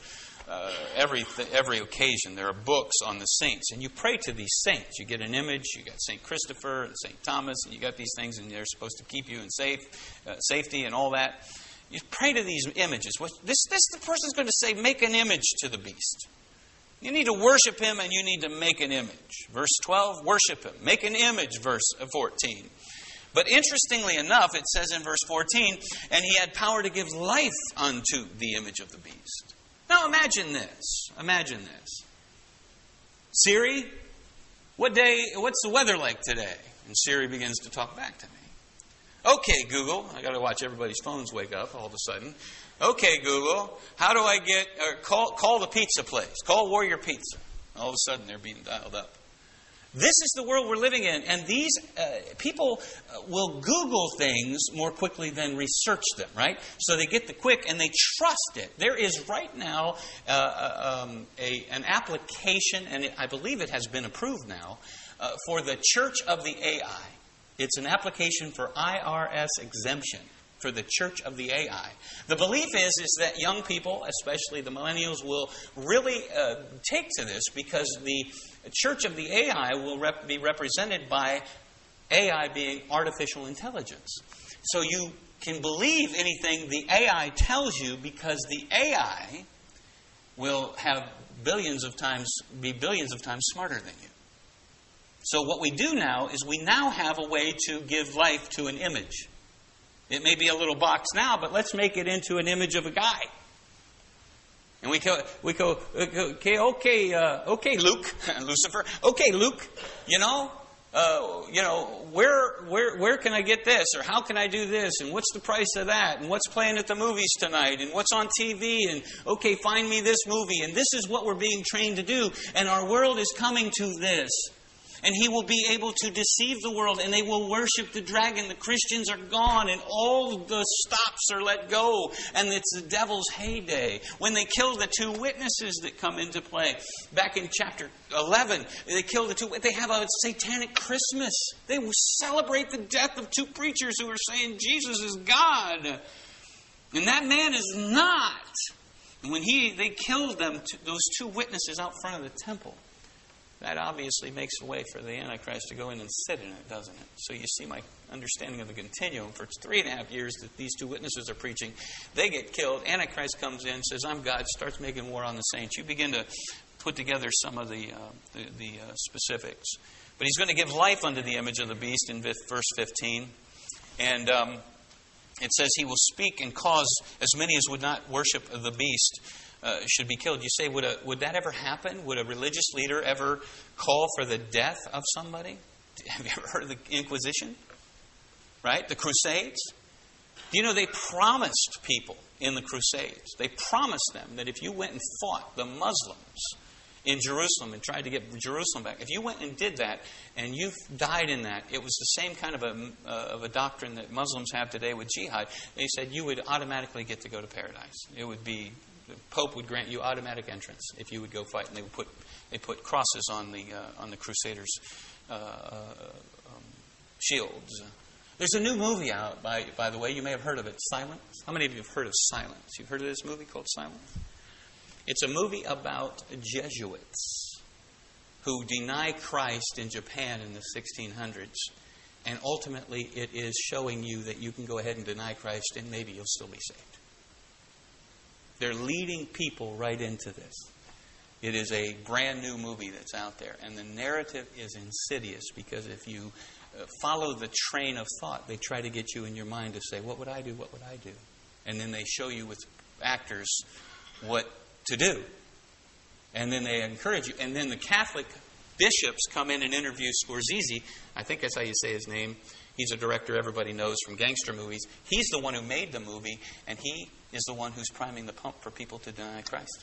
every occasion. There are books on the saints. And you pray to these saints. You get an image. You got St. Christopher and St. Thomas. And you got these things, and they're supposed to keep you in safety and all that. You pray to these images. The person's going to say, make an image to the beast. You need to worship him, and you need to make an image. Verse 12, worship him. Make an image, verse 14. But interestingly enough, it says in verse 14, and he had power to give life unto the image of the beast. Now imagine this. Imagine this. Siri, what's the weather like today? And Siri begins to talk back to me. Okay, Google. I got to watch everybody's phones wake up all of a sudden. Okay, Google. How do I call the pizza place? Call Warrior Pizza. All of a sudden, they're being dialed up. This is the world we're living in, and these people will Google things more quickly than research them, right? So they get the quick, and they trust it. There is right now an application, and I believe it has been approved now, for the Church of the AI. It's an application for IRS exemption for the Church of the AI. The belief is that young people, especially the millennials, will really take to this because the Church of the AI will be represented by AI being artificial intelligence. So you can believe anything the AI tells you because the AI will have be billions of times smarter than you. So what we do now is we now have a way to give life to an image. It may be a little box now, but let's make it into an image of a guy. And we go, okay, Luke, Lucifer. Okay, Luke, where can I get this, or how can I do this, and what's the price of that, and what's playing at the movies tonight, and what's on TV, and okay, find me this movie, and this is what we're being trained to do, and our world is coming to this. And he will be able to deceive the world, and they will worship the dragon. The Christians are gone, and all the stops are let go, and it's the devil's heyday. When they kill the two witnesses that come into play, back in chapter 11, they kill the two. They have a satanic Christmas. They will celebrate the death of two preachers who are saying Jesus is God, and that man is not. And when they killed them, those two witnesses out front of the temple. That obviously makes a way for the Antichrist to go in and sit in it, doesn't it? So you see my understanding of the continuum. For 3.5 years that these two witnesses are preaching, they get killed. Antichrist comes in, says, I'm God, starts making war on the saints. You begin to put together some of the specifics. But he's going to give life unto the image of the beast in verse 15. And it says he will speak and cause as many as would not worship the beast should be killed. You say, would that ever happen? Would a religious leader ever call for the death of somebody? Have you ever heard of the Inquisition? Right? The Crusades? Do you know they promised people in the Crusades, they promised them that if you went and fought the Muslims in Jerusalem and tried to get Jerusalem back, if you went and did that and you died in that, it was the same kind of a doctrine that Muslims have today with jihad. They said you would automatically get to go to paradise. It would be the Pope would grant you automatic entrance if you would go fight, and they put crosses on the Crusaders' shields. There's a new movie out, by the way. You may have heard of it, Silence. How many of you have heard of Silence? You've heard of this movie called Silence? It's a movie about Jesuits who deny Christ in Japan in the 1600s, and ultimately it is showing you that you can go ahead and deny Christ, and maybe you'll still be saved. They're leading people right into this. It is a brand new movie that's out there. And the narrative is insidious because if you follow the train of thought, they try to get you in your mind to say, what would I do? What would I do? And then they show you with actors what to do. And then they encourage you. And then the Catholic bishops come in and interview Scorsese. I think that's how you say his name. He's a director everybody knows from gangster movies. He's the one who made the movie, and he is the one who's priming the pump for people to deny Christ.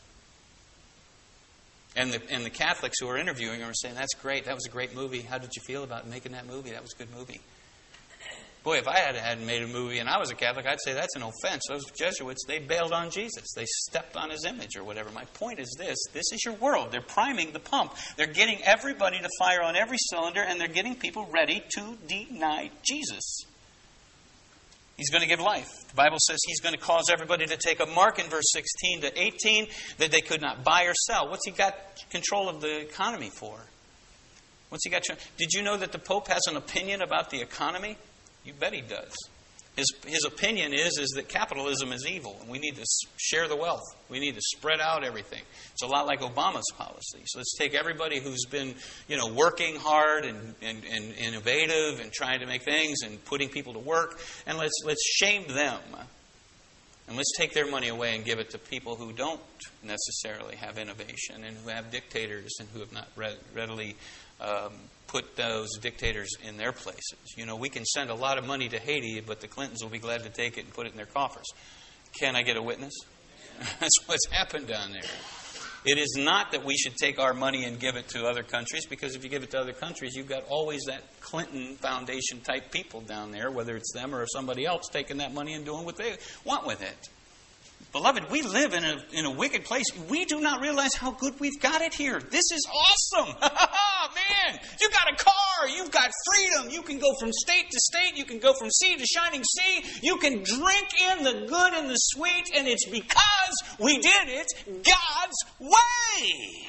And the Catholics who are interviewing him are saying, that's great, that was a great movie. How did you feel about making that movie? That was a good movie. Boy, if I hadn't made a movie and I was a Catholic, I'd say that's an offense. Those Jesuits, they bailed on Jesus. They stepped on his image or whatever. My point is this is your world. They're priming the pump. They're getting everybody to fire on every cylinder, and they're getting people ready to deny Jesus. He's going to give life. The Bible says he's going to cause everybody to take a mark in verse 16 to 18 that they could not buy or sell. What's he got control of the economy for? What's he got? Did you know that the Pope has an opinion about the economy? You bet he does. His opinion is that capitalism is evil, and we need to share the wealth. We need to spread out everything. It's a lot like Obama's policy. So let's take everybody who's been, working hard and innovative and trying to make things and putting people to work, and let's shame them. And let's take their money away and give it to people who don't necessarily have innovation and who have dictators and who have not readily put those dictators in their places. You know, we can send a lot of money to Haiti, but the Clintons will be glad to take it and put it in their coffers. Can I get a witness? That's what's happened down there. It is not that we should take our money and give it to other countries, because if you give it to other countries, you've got always that Clinton Foundation type people down there, whether it's them or somebody else, taking that money and doing what they want with it. Beloved, we live in a wicked place. We do not realize how good we've got it here. This is awesome. Man, you got a car. You've got freedom. You can go from state to state. You can go from sea to shining sea. You can drink in the good and the sweet, and it's because we did it God's way.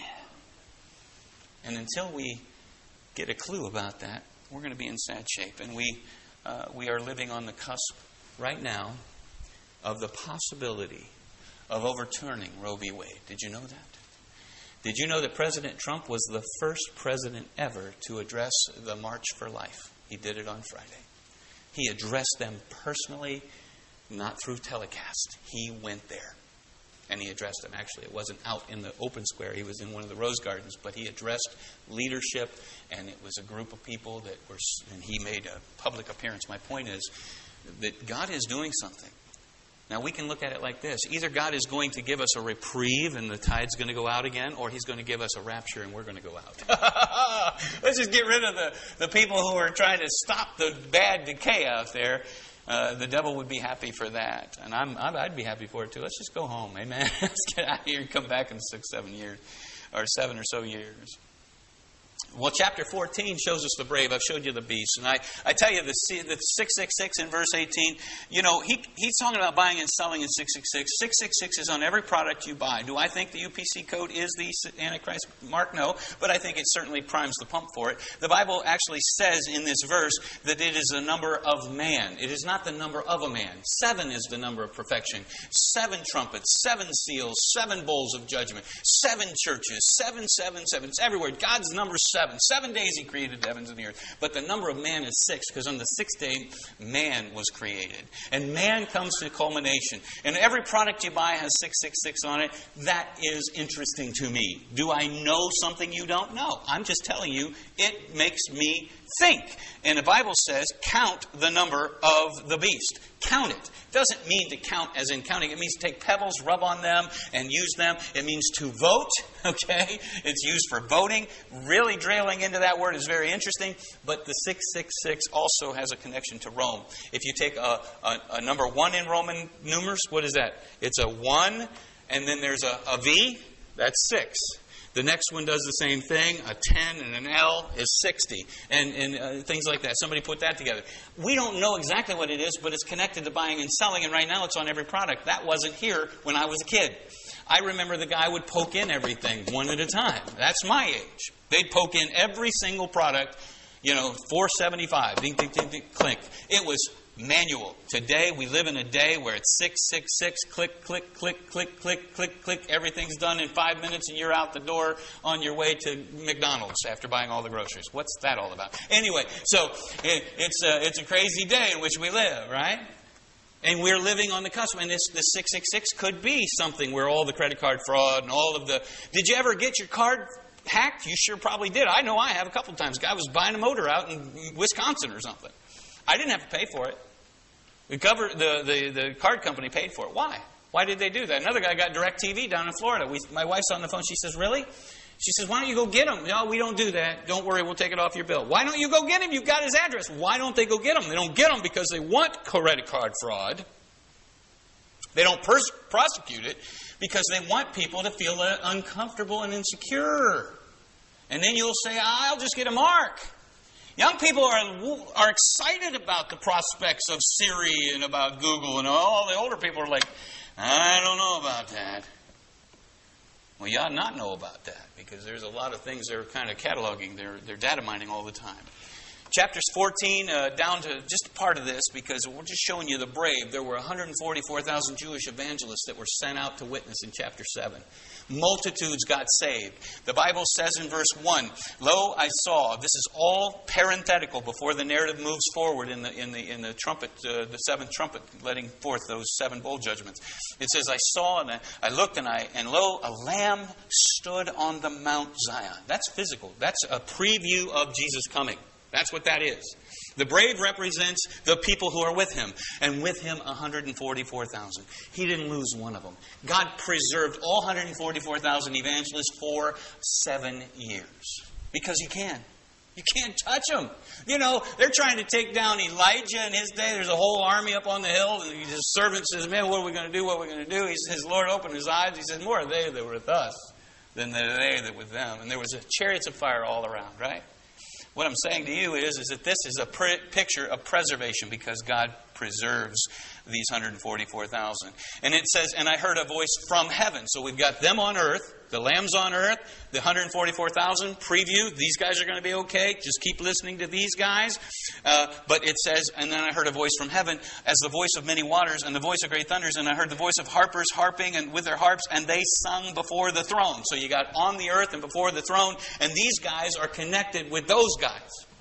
And until we get a clue about that, we're going to be in sad shape. And we are living on the cusp right now of the possibility of overturning Roe v. Wade. Did you know that? Did you know that President Trump was the first president ever to address the March for Life? He did it on Friday. He addressed them personally, not through telecast. He went there and he addressed them. Actually, it wasn't out in the open square. He was in one of the rose gardens, but he addressed leadership, and it was a group of people that were, and he made a public appearance. My point is that God is doing something. Now, we can look at it like this. Either God is going to give us a reprieve and the tide's going to go out again, or He's going to give us a rapture and we're going to go out. Let's just get rid of the people who are trying to stop the bad decay out there. The devil would be happy for that. And I'd be happy for it too. Let's just go home. Amen. Let's get out of here and come back in 7 years, or 7 or so years. Well, chapter 14 shows us the brave. I've showed you the beast. And I tell you, the 666 in verse 18, you know, he's talking about buying and selling in 666. 666 is on every product you buy. Do I think the UPC code is the Antichrist mark? No, but I think it certainly primes the pump for it. The Bible actually says in this verse that it is the number of man. It is not the number of a man. 7 is the number of perfection. 7 trumpets, 7 seals, 7 bowls of judgment, 7 churches, 7, 7, 7. It's everywhere. God's number 7. 7 days He created the heavens and the earth. But the number of man is 6, because on the 6th day, man was created. And man comes to culmination. And every product you buy has 666 on it. That is interesting to me. Do I know something you don't know? I'm just telling you, it makes me think. And the Bible says, count the number of the beast. Count it. Doesn't mean to count as in counting. It means to take pebbles, rub on them, and use them. It means to vote, okay? It's used for voting. Really drilling into that word is very interesting. But the 666 also has a connection to Rome. If you take a number 1 in Roman numerals, what is that? It's a 1, and then there's a V. That's 6. The next one does the same thing. A 10 and an L is 60. And things like that. Somebody put that together. We don't know exactly what it is, but it's connected to buying and selling. And right now it's on every product. That wasn't here when I was a kid. I remember the guy would poke in everything one at a time. That's my age. They'd poke in every single product, $4.75. Ding, ding, ding, ding, clink. It was manual. Today, we live in a day where it's 666, click, click, click, click, click, click, click. Everything's done in 5 minutes and you're out the door on your way to McDonald's after buying all the groceries. What's that all about? Anyway, so it's a crazy day in which we live, right? And we're living on the cusp. And this 666 could be something where all the credit card fraud and all of the... Did you ever get your card hacked? You sure probably did. I know I have a couple of times. A guy was buying a motor out in Wisconsin or something. I didn't have to pay for it. The card company paid for it. Why? Why did they do that? Another guy got DirecTV down in Florida. My wife's on the phone. She says, really? She says, why don't you go get him? No, we don't do that. Don't worry, we'll take it off your bill. Why don't you go get him? You've got his address. Why don't they go get him? They don't get him because they want credit card fraud. They don't prosecute it because they want people to feel uncomfortable and insecure. And then you'll say, I'll just get a mark. Young people are excited about the prospects of Siri and about Google, and all the older people are like, I don't know about that. Well, you ought not know about that, because there's a lot of things they're kind of cataloging. They're data mining all the time. Chapters 14 down to just part of this, because we're just showing you the brave. There were 144,000 Jewish evangelists that were sent out to witness in chapter 7. Multitudes got saved. The Bible says in verse 1, "Lo, I saw." This is all parenthetical before the narrative moves forward in the trumpet, the seventh trumpet, letting forth those 7 bowl judgments. It says, "I saw and I looked and lo, a lamb stood on the Mount Zion." That's physical. That's a preview of Jesus coming. That's what that is. The brave represents the people who are with him. And with him, 144,000. He didn't lose one of them. God preserved all 144,000 evangelists for 7 years. Because He can. You can't touch them. You know, they're trying to take down Elijah in his day. There's a whole army up on the hill. And his servant says, "Man, what are we going to do? What are we going to do?" He says, "Lord, open his eyes." He says, "More are they that were with us than they that were with them." And there was chariots of fire all around, right? What I'm saying to you is that this is a picture of preservation, because God preserves these 144,000. And it says, "And I heard a voice from heaven." So we've got them on earth, the lambs on earth, the 144,000 preview. These guys are going to be okay. Just keep listening to these guys. But it says, "And then I heard a voice from heaven as the voice of many waters and the voice of great thunders. And I heard the voice of harpers harping and with their harps, and they sung before the throne." So you got on the earth and before the throne. And these guys are connected with those guys.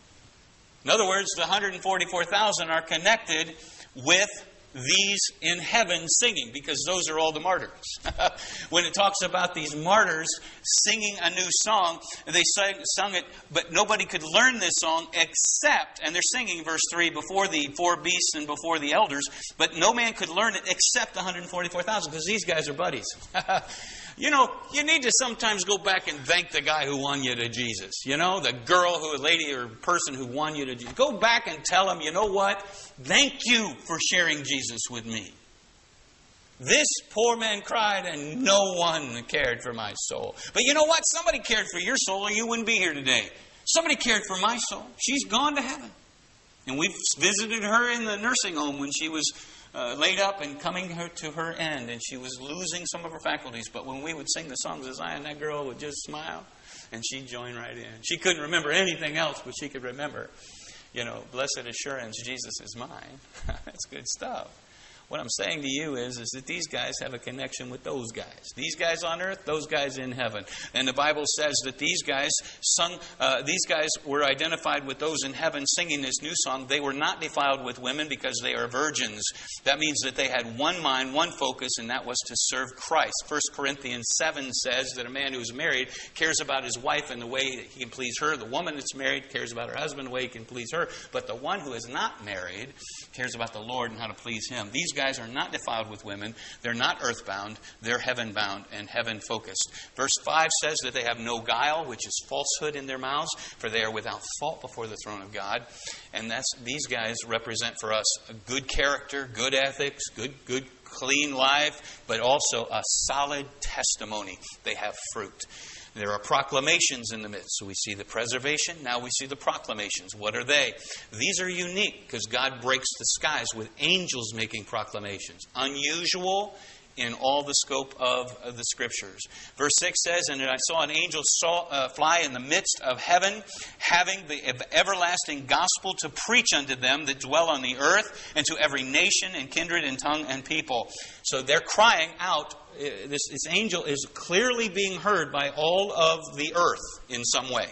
In other words, the 144,000 are connected with these in heaven singing, because those are all the martyrs. When it talks about these martyrs singing a new song, they sung it, but nobody could learn this song except, and they're singing, verse 3, before the 4 beasts and before the elders, but no man could learn it except the 144,000, because these guys are buddies. You know, you need to sometimes go back and thank the guy who won you to Jesus. You know, the girl who, lady or person who won you to Jesus. Go back and tell him, "You know what? Thank you for sharing Jesus with me. This poor man cried and no one cared for my soul. But you know what? Somebody cared for your soul or you wouldn't be here today. Somebody cared for my soul. She's gone to heaven. And we've visited her in the nursing home when she was laid up and coming to her end, and she was losing some of her faculties. But when we would sing the songs of Zion, that girl would just smile, and she'd join right in. She couldn't remember anything else, but she could remember, you know, "Blessed assurance, Jesus is mine." That's good stuff. What I'm saying to you is that these guys have a connection with those guys. These guys on earth, those guys in heaven. And the Bible says that these guys were identified with those in heaven singing this new song. They were not defiled with women because they are virgins. That means that they had one mind, one focus, and that was to serve Christ. 1 Corinthians 7 says that a man who's married cares about his wife in the way that he can please her. The woman that's married cares about her husband in the way he can please her. But the one who is not married cares about the Lord and how to please Him. These guys are not defiled with women. They're not earthbound. They're heaven-bound and heaven-focused. Verse 5 says that they have no guile, which is falsehood in their mouths, for they are without fault before the throne of God. And these guys represent for us a good character, good ethics, good clean life, but also a solid testimony. They have fruit. There are proclamations in the midst. So we see the preservation. Now we see the proclamations. What are they? These are unique because God breaks the skies with angels making proclamations. Unusual in all the scope of the Scriptures. Verse 6 says, "And I saw an angel fly in the midst of heaven, having the everlasting gospel to preach unto them that dwell on the earth, and to every nation and kindred and tongue and people." So they're crying out. This angel is clearly being heard by all of the earth in some way.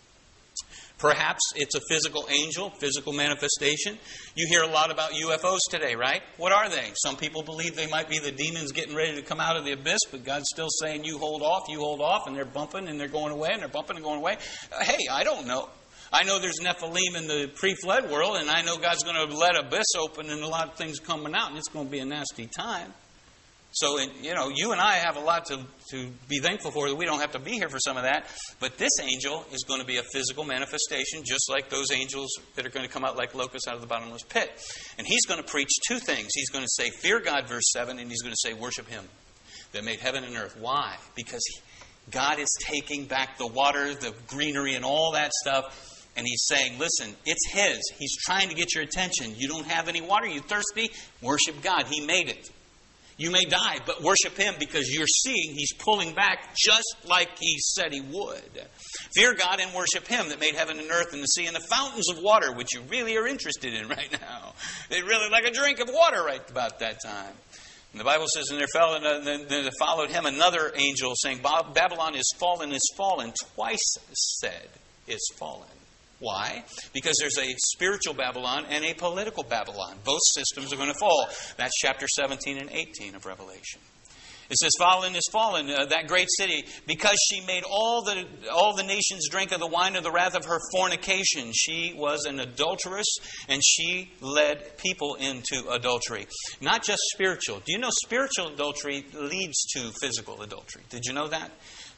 Perhaps it's a physical angel, physical manifestation. You hear a lot about UFOs today, right? What are they? Some people believe they might be the demons getting ready to come out of the abyss, but God's still saying, you hold off, and they're bumping and they're going away, and they're bumping and going away. Hey, I don't know. I know there's Nephilim in the pre-flood world, and I know God's going to let abyss open and a lot of things coming out, and it's going to be a nasty time. So, you and I have a lot to be thankful for that we don't have to be here for some of that. But this angel is going to be a physical manifestation, just like those angels that are going to come out like locusts out of the bottomless pit. And he's going to preach two things. He's going to say, fear God, verse 7, and he's going to say, worship Him that made heaven and earth. Why? Because God is taking back the water, the greenery, and all that stuff. And He's saying, listen, it's His. He's trying to get your attention. You don't have any water? You thirsty? Worship God. He made it. You may die, but worship Him because you're seeing He's pulling back just like He said He would. Fear God and worship Him that made heaven and earth and the sea and the fountains of water, which you really are interested in right now. They'd really like a drink of water right about that time. And the Bible says, and there followed Him another angel saying, Babylon is fallen, twice said, is fallen. Why? Because there's a spiritual Babylon and a political Babylon. Both systems are going to fall. That's chapter 17 and 18 of Revelation. It says, fallen is fallen, that great city, because she made all the nations drink of the wine of the wrath of her fornication. She was an adulteress, and she led people into adultery. Not just spiritual. Do you know spiritual adultery leads to physical adultery? Did you know that?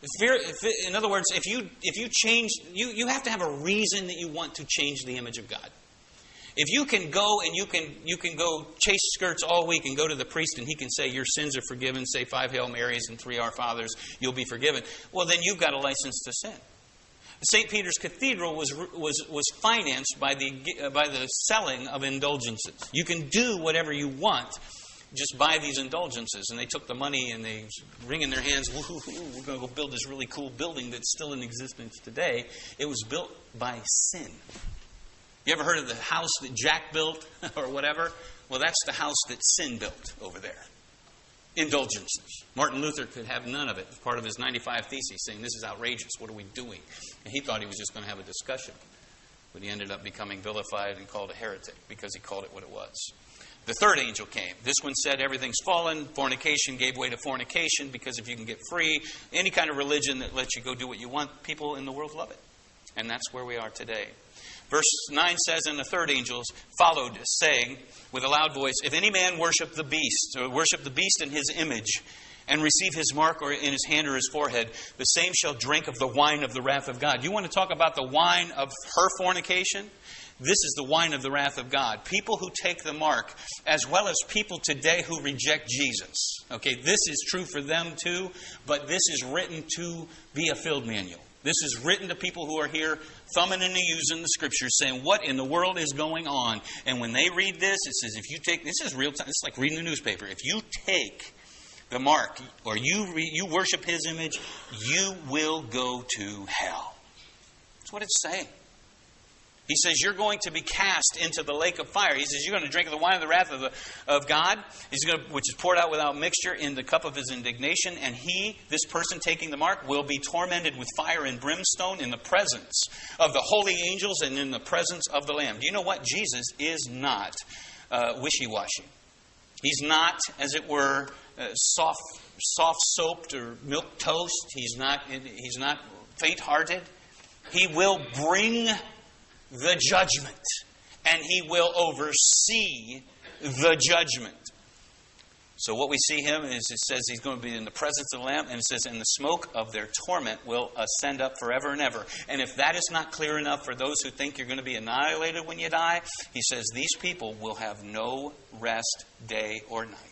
In other words, if you change, you have to have a reason that you want to change the image of God. If you can go and you can go chase skirts all week and go to the priest and he can say your sins are forgiven, say 5 Hail Marys and 3 Our Fathers, you'll be forgiven. Well, then you've got a license to sin. St. Peter's Cathedral was financed by the selling of indulgences. You can do whatever you want. Just buy these indulgences. And they took the money and they wring in their hands, we're going to go build this really cool building that's still in existence today. It was built by sin. You ever heard of the house that Jack built or whatever? Well, that's the house that sin built over there. Indulgences. Martin Luther could have none of it. It's part of his 95 Theses saying, this is outrageous. What are we doing? And he thought he was just going to have a discussion. But he ended up becoming vilified and called a heretic because he called it what it was. The third angel came. This one said everything's fallen. Fornication gave way to fornication because if you can get free, any kind of religion that lets you go do what you want, people in the world love it. And that's where we are today. Verse 9 says, and the third angel followed, saying with a loud voice, if any man worship the beast in his image, and receive his mark or in his hand or his forehead, the same shall drink of the wine of the wrath of God. You want to talk about the wine of her fornication? This is the wine of the wrath of God. People who take the mark, as well as people today who reject Jesus. Okay, this is true for them too, but this is written to be a field manual. This is written to people who are here thumbing and using the Scriptures, saying, what in the world is going on? And when they read this, it says, if you take, this is real time, it's like reading the newspaper. If you take the mark, or you worship his image, you will go to hell. That's what it's saying. He says you're going to be cast into the lake of fire. He says you're going to drink of the wine of the wrath of God, which is poured out without mixture in the cup of his indignation. And this person taking the mark, will be tormented with fire and brimstone in the presence of the holy angels and in the presence of the Lamb. Do you know what? Jesus is not wishy-washy. He's not, as it were, soft-soaped or milk toast. He's not faint-hearted. He will bring the judgment, and he will oversee the judgment. So what we see him is, it says he's going to be in the presence of the Lamb, and it says, and the smoke of their torment will ascend up forever and ever. And if that is not clear enough for those who think you're going to be annihilated when you die, he says these people will have no rest day or night.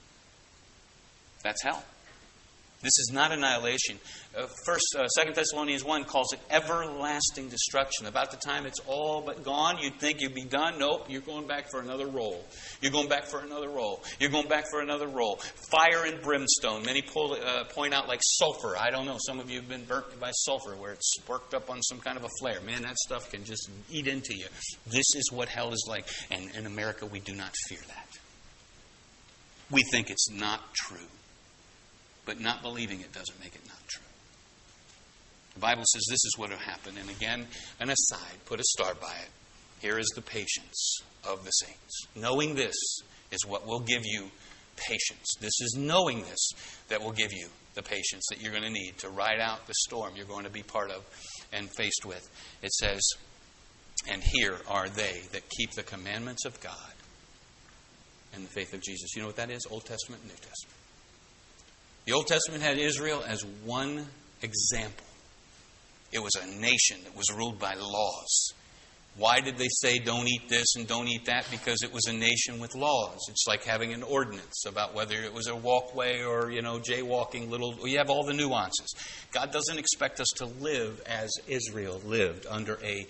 That's hell. This is not annihilation. 2 Thessalonians 1 calls it everlasting destruction. About the time it's all but gone, you'd think you'd be done. Nope, you're going back for another roll. You're going back for another roll. You're going back for another roll. Fire and brimstone. Many point out like sulfur. I don't know. Some of you have been burnt by sulfur where it's worked up on some kind of a flare. Man, that stuff can just eat into you. This is what hell is like. And in America, we do not fear that. We think it's not true. But not believing it doesn't make it not true. The Bible says this is what will happen. And again, an aside, put a star by it. Here is the patience of the saints. Knowing this is what will give you patience. This is knowing this that will give you the patience that you're going to need to ride out the storm you're going to be part of and faced with. It says, and here are they that keep the commandments of God and the faith of Jesus. You know what that is? Old Testament and New Testament. The Old Testament had Israel as one example. It was a nation that was ruled by laws. Why did they say don't eat this and don't eat that? Because it was a nation with laws. It's like having an ordinance about whether it was a walkway or, jaywalking you have all the nuances. God doesn't expect us to live as Israel lived under a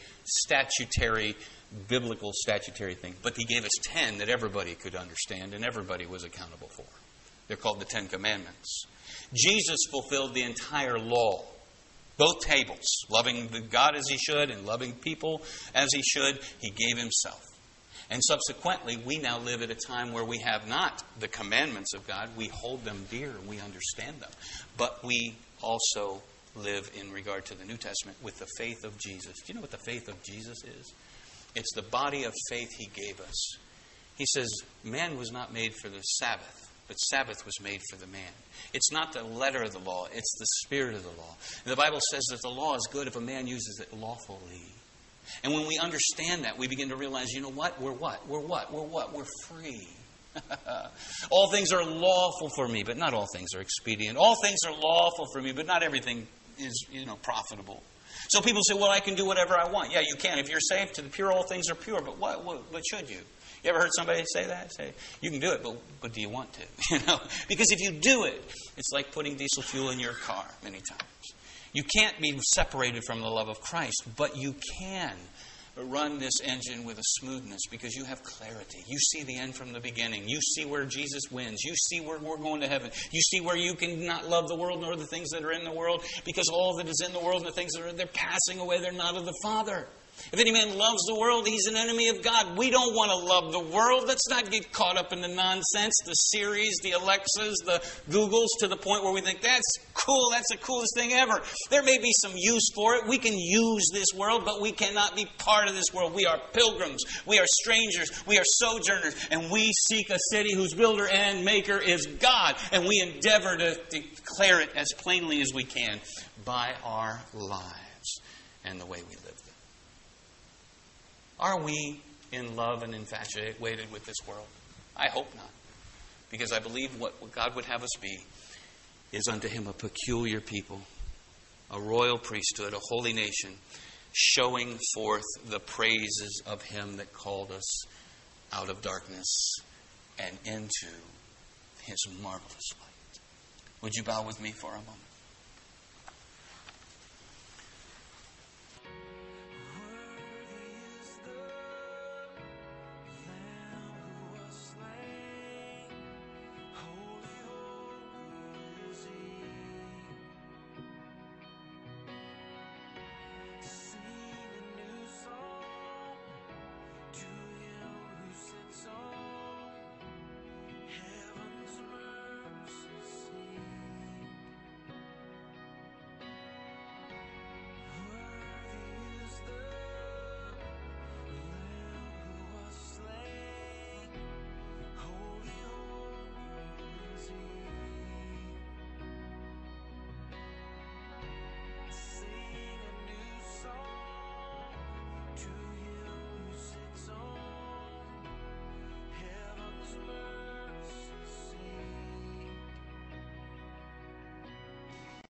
biblical statutory thing. But he gave us 10 that everybody could understand and everybody was accountable for. They're called the Ten Commandments. Jesus fulfilled the entire law. Both tables. Loving God as He should and loving people as He should. He gave Himself. And subsequently, we now live at a time where we have not the commandments of God. We hold them dear and we understand them. But we also live in regard to the New Testament with the faith of Jesus. Do you know what the faith of Jesus is? It's the body of faith He gave us. He says, man was not made for the Sabbath, but Sabbath was made for the man. It's not the letter of the law, it's the spirit of the law. And the Bible says that the law is good if a man uses it lawfully. And when we understand that, we begin to realize, you know what? We're what? We're what? We're what? We're free. All things are lawful for me, but not all things are expedient. All things are lawful for me, but not everything is, profitable. So people say, well, I can do whatever I want. Yeah, you can. If you're saved to the pure, all things are pure. But what should you? You ever heard somebody say that? Say, you can do it, but do you want to? Because if you do it, it's like putting diesel fuel in your car many times. You can't be separated from the love of Christ, but you can run this engine with a smoothness because you have clarity. You see the end from the beginning. You see where Jesus wins. You see where we're going to heaven. You see where you can not love the world nor the things that are in the world because all that is in the world and the things that are, they're passing away. They're not of the Father. If any man loves the world, he's an enemy of God. We don't want to love the world. Let's not get caught up in the nonsense, the Siris, the Alexas, the Googles, to the point where we think, that's cool, that's the coolest thing ever. There may be some use for it. We can use this world, but we cannot be part of this world. We are pilgrims. We are strangers. We are sojourners. And we seek a city whose builder and maker is God. And we endeavor to declare it as plainly as we can by our lives and the way we live them. Are we in love and infatuated with this world? I hope not. Because I believe what God would have us be is unto Him a peculiar people, a royal priesthood, a holy nation, showing forth the praises of Him that called us out of darkness and into His marvelous light. Would you bow with me for a moment?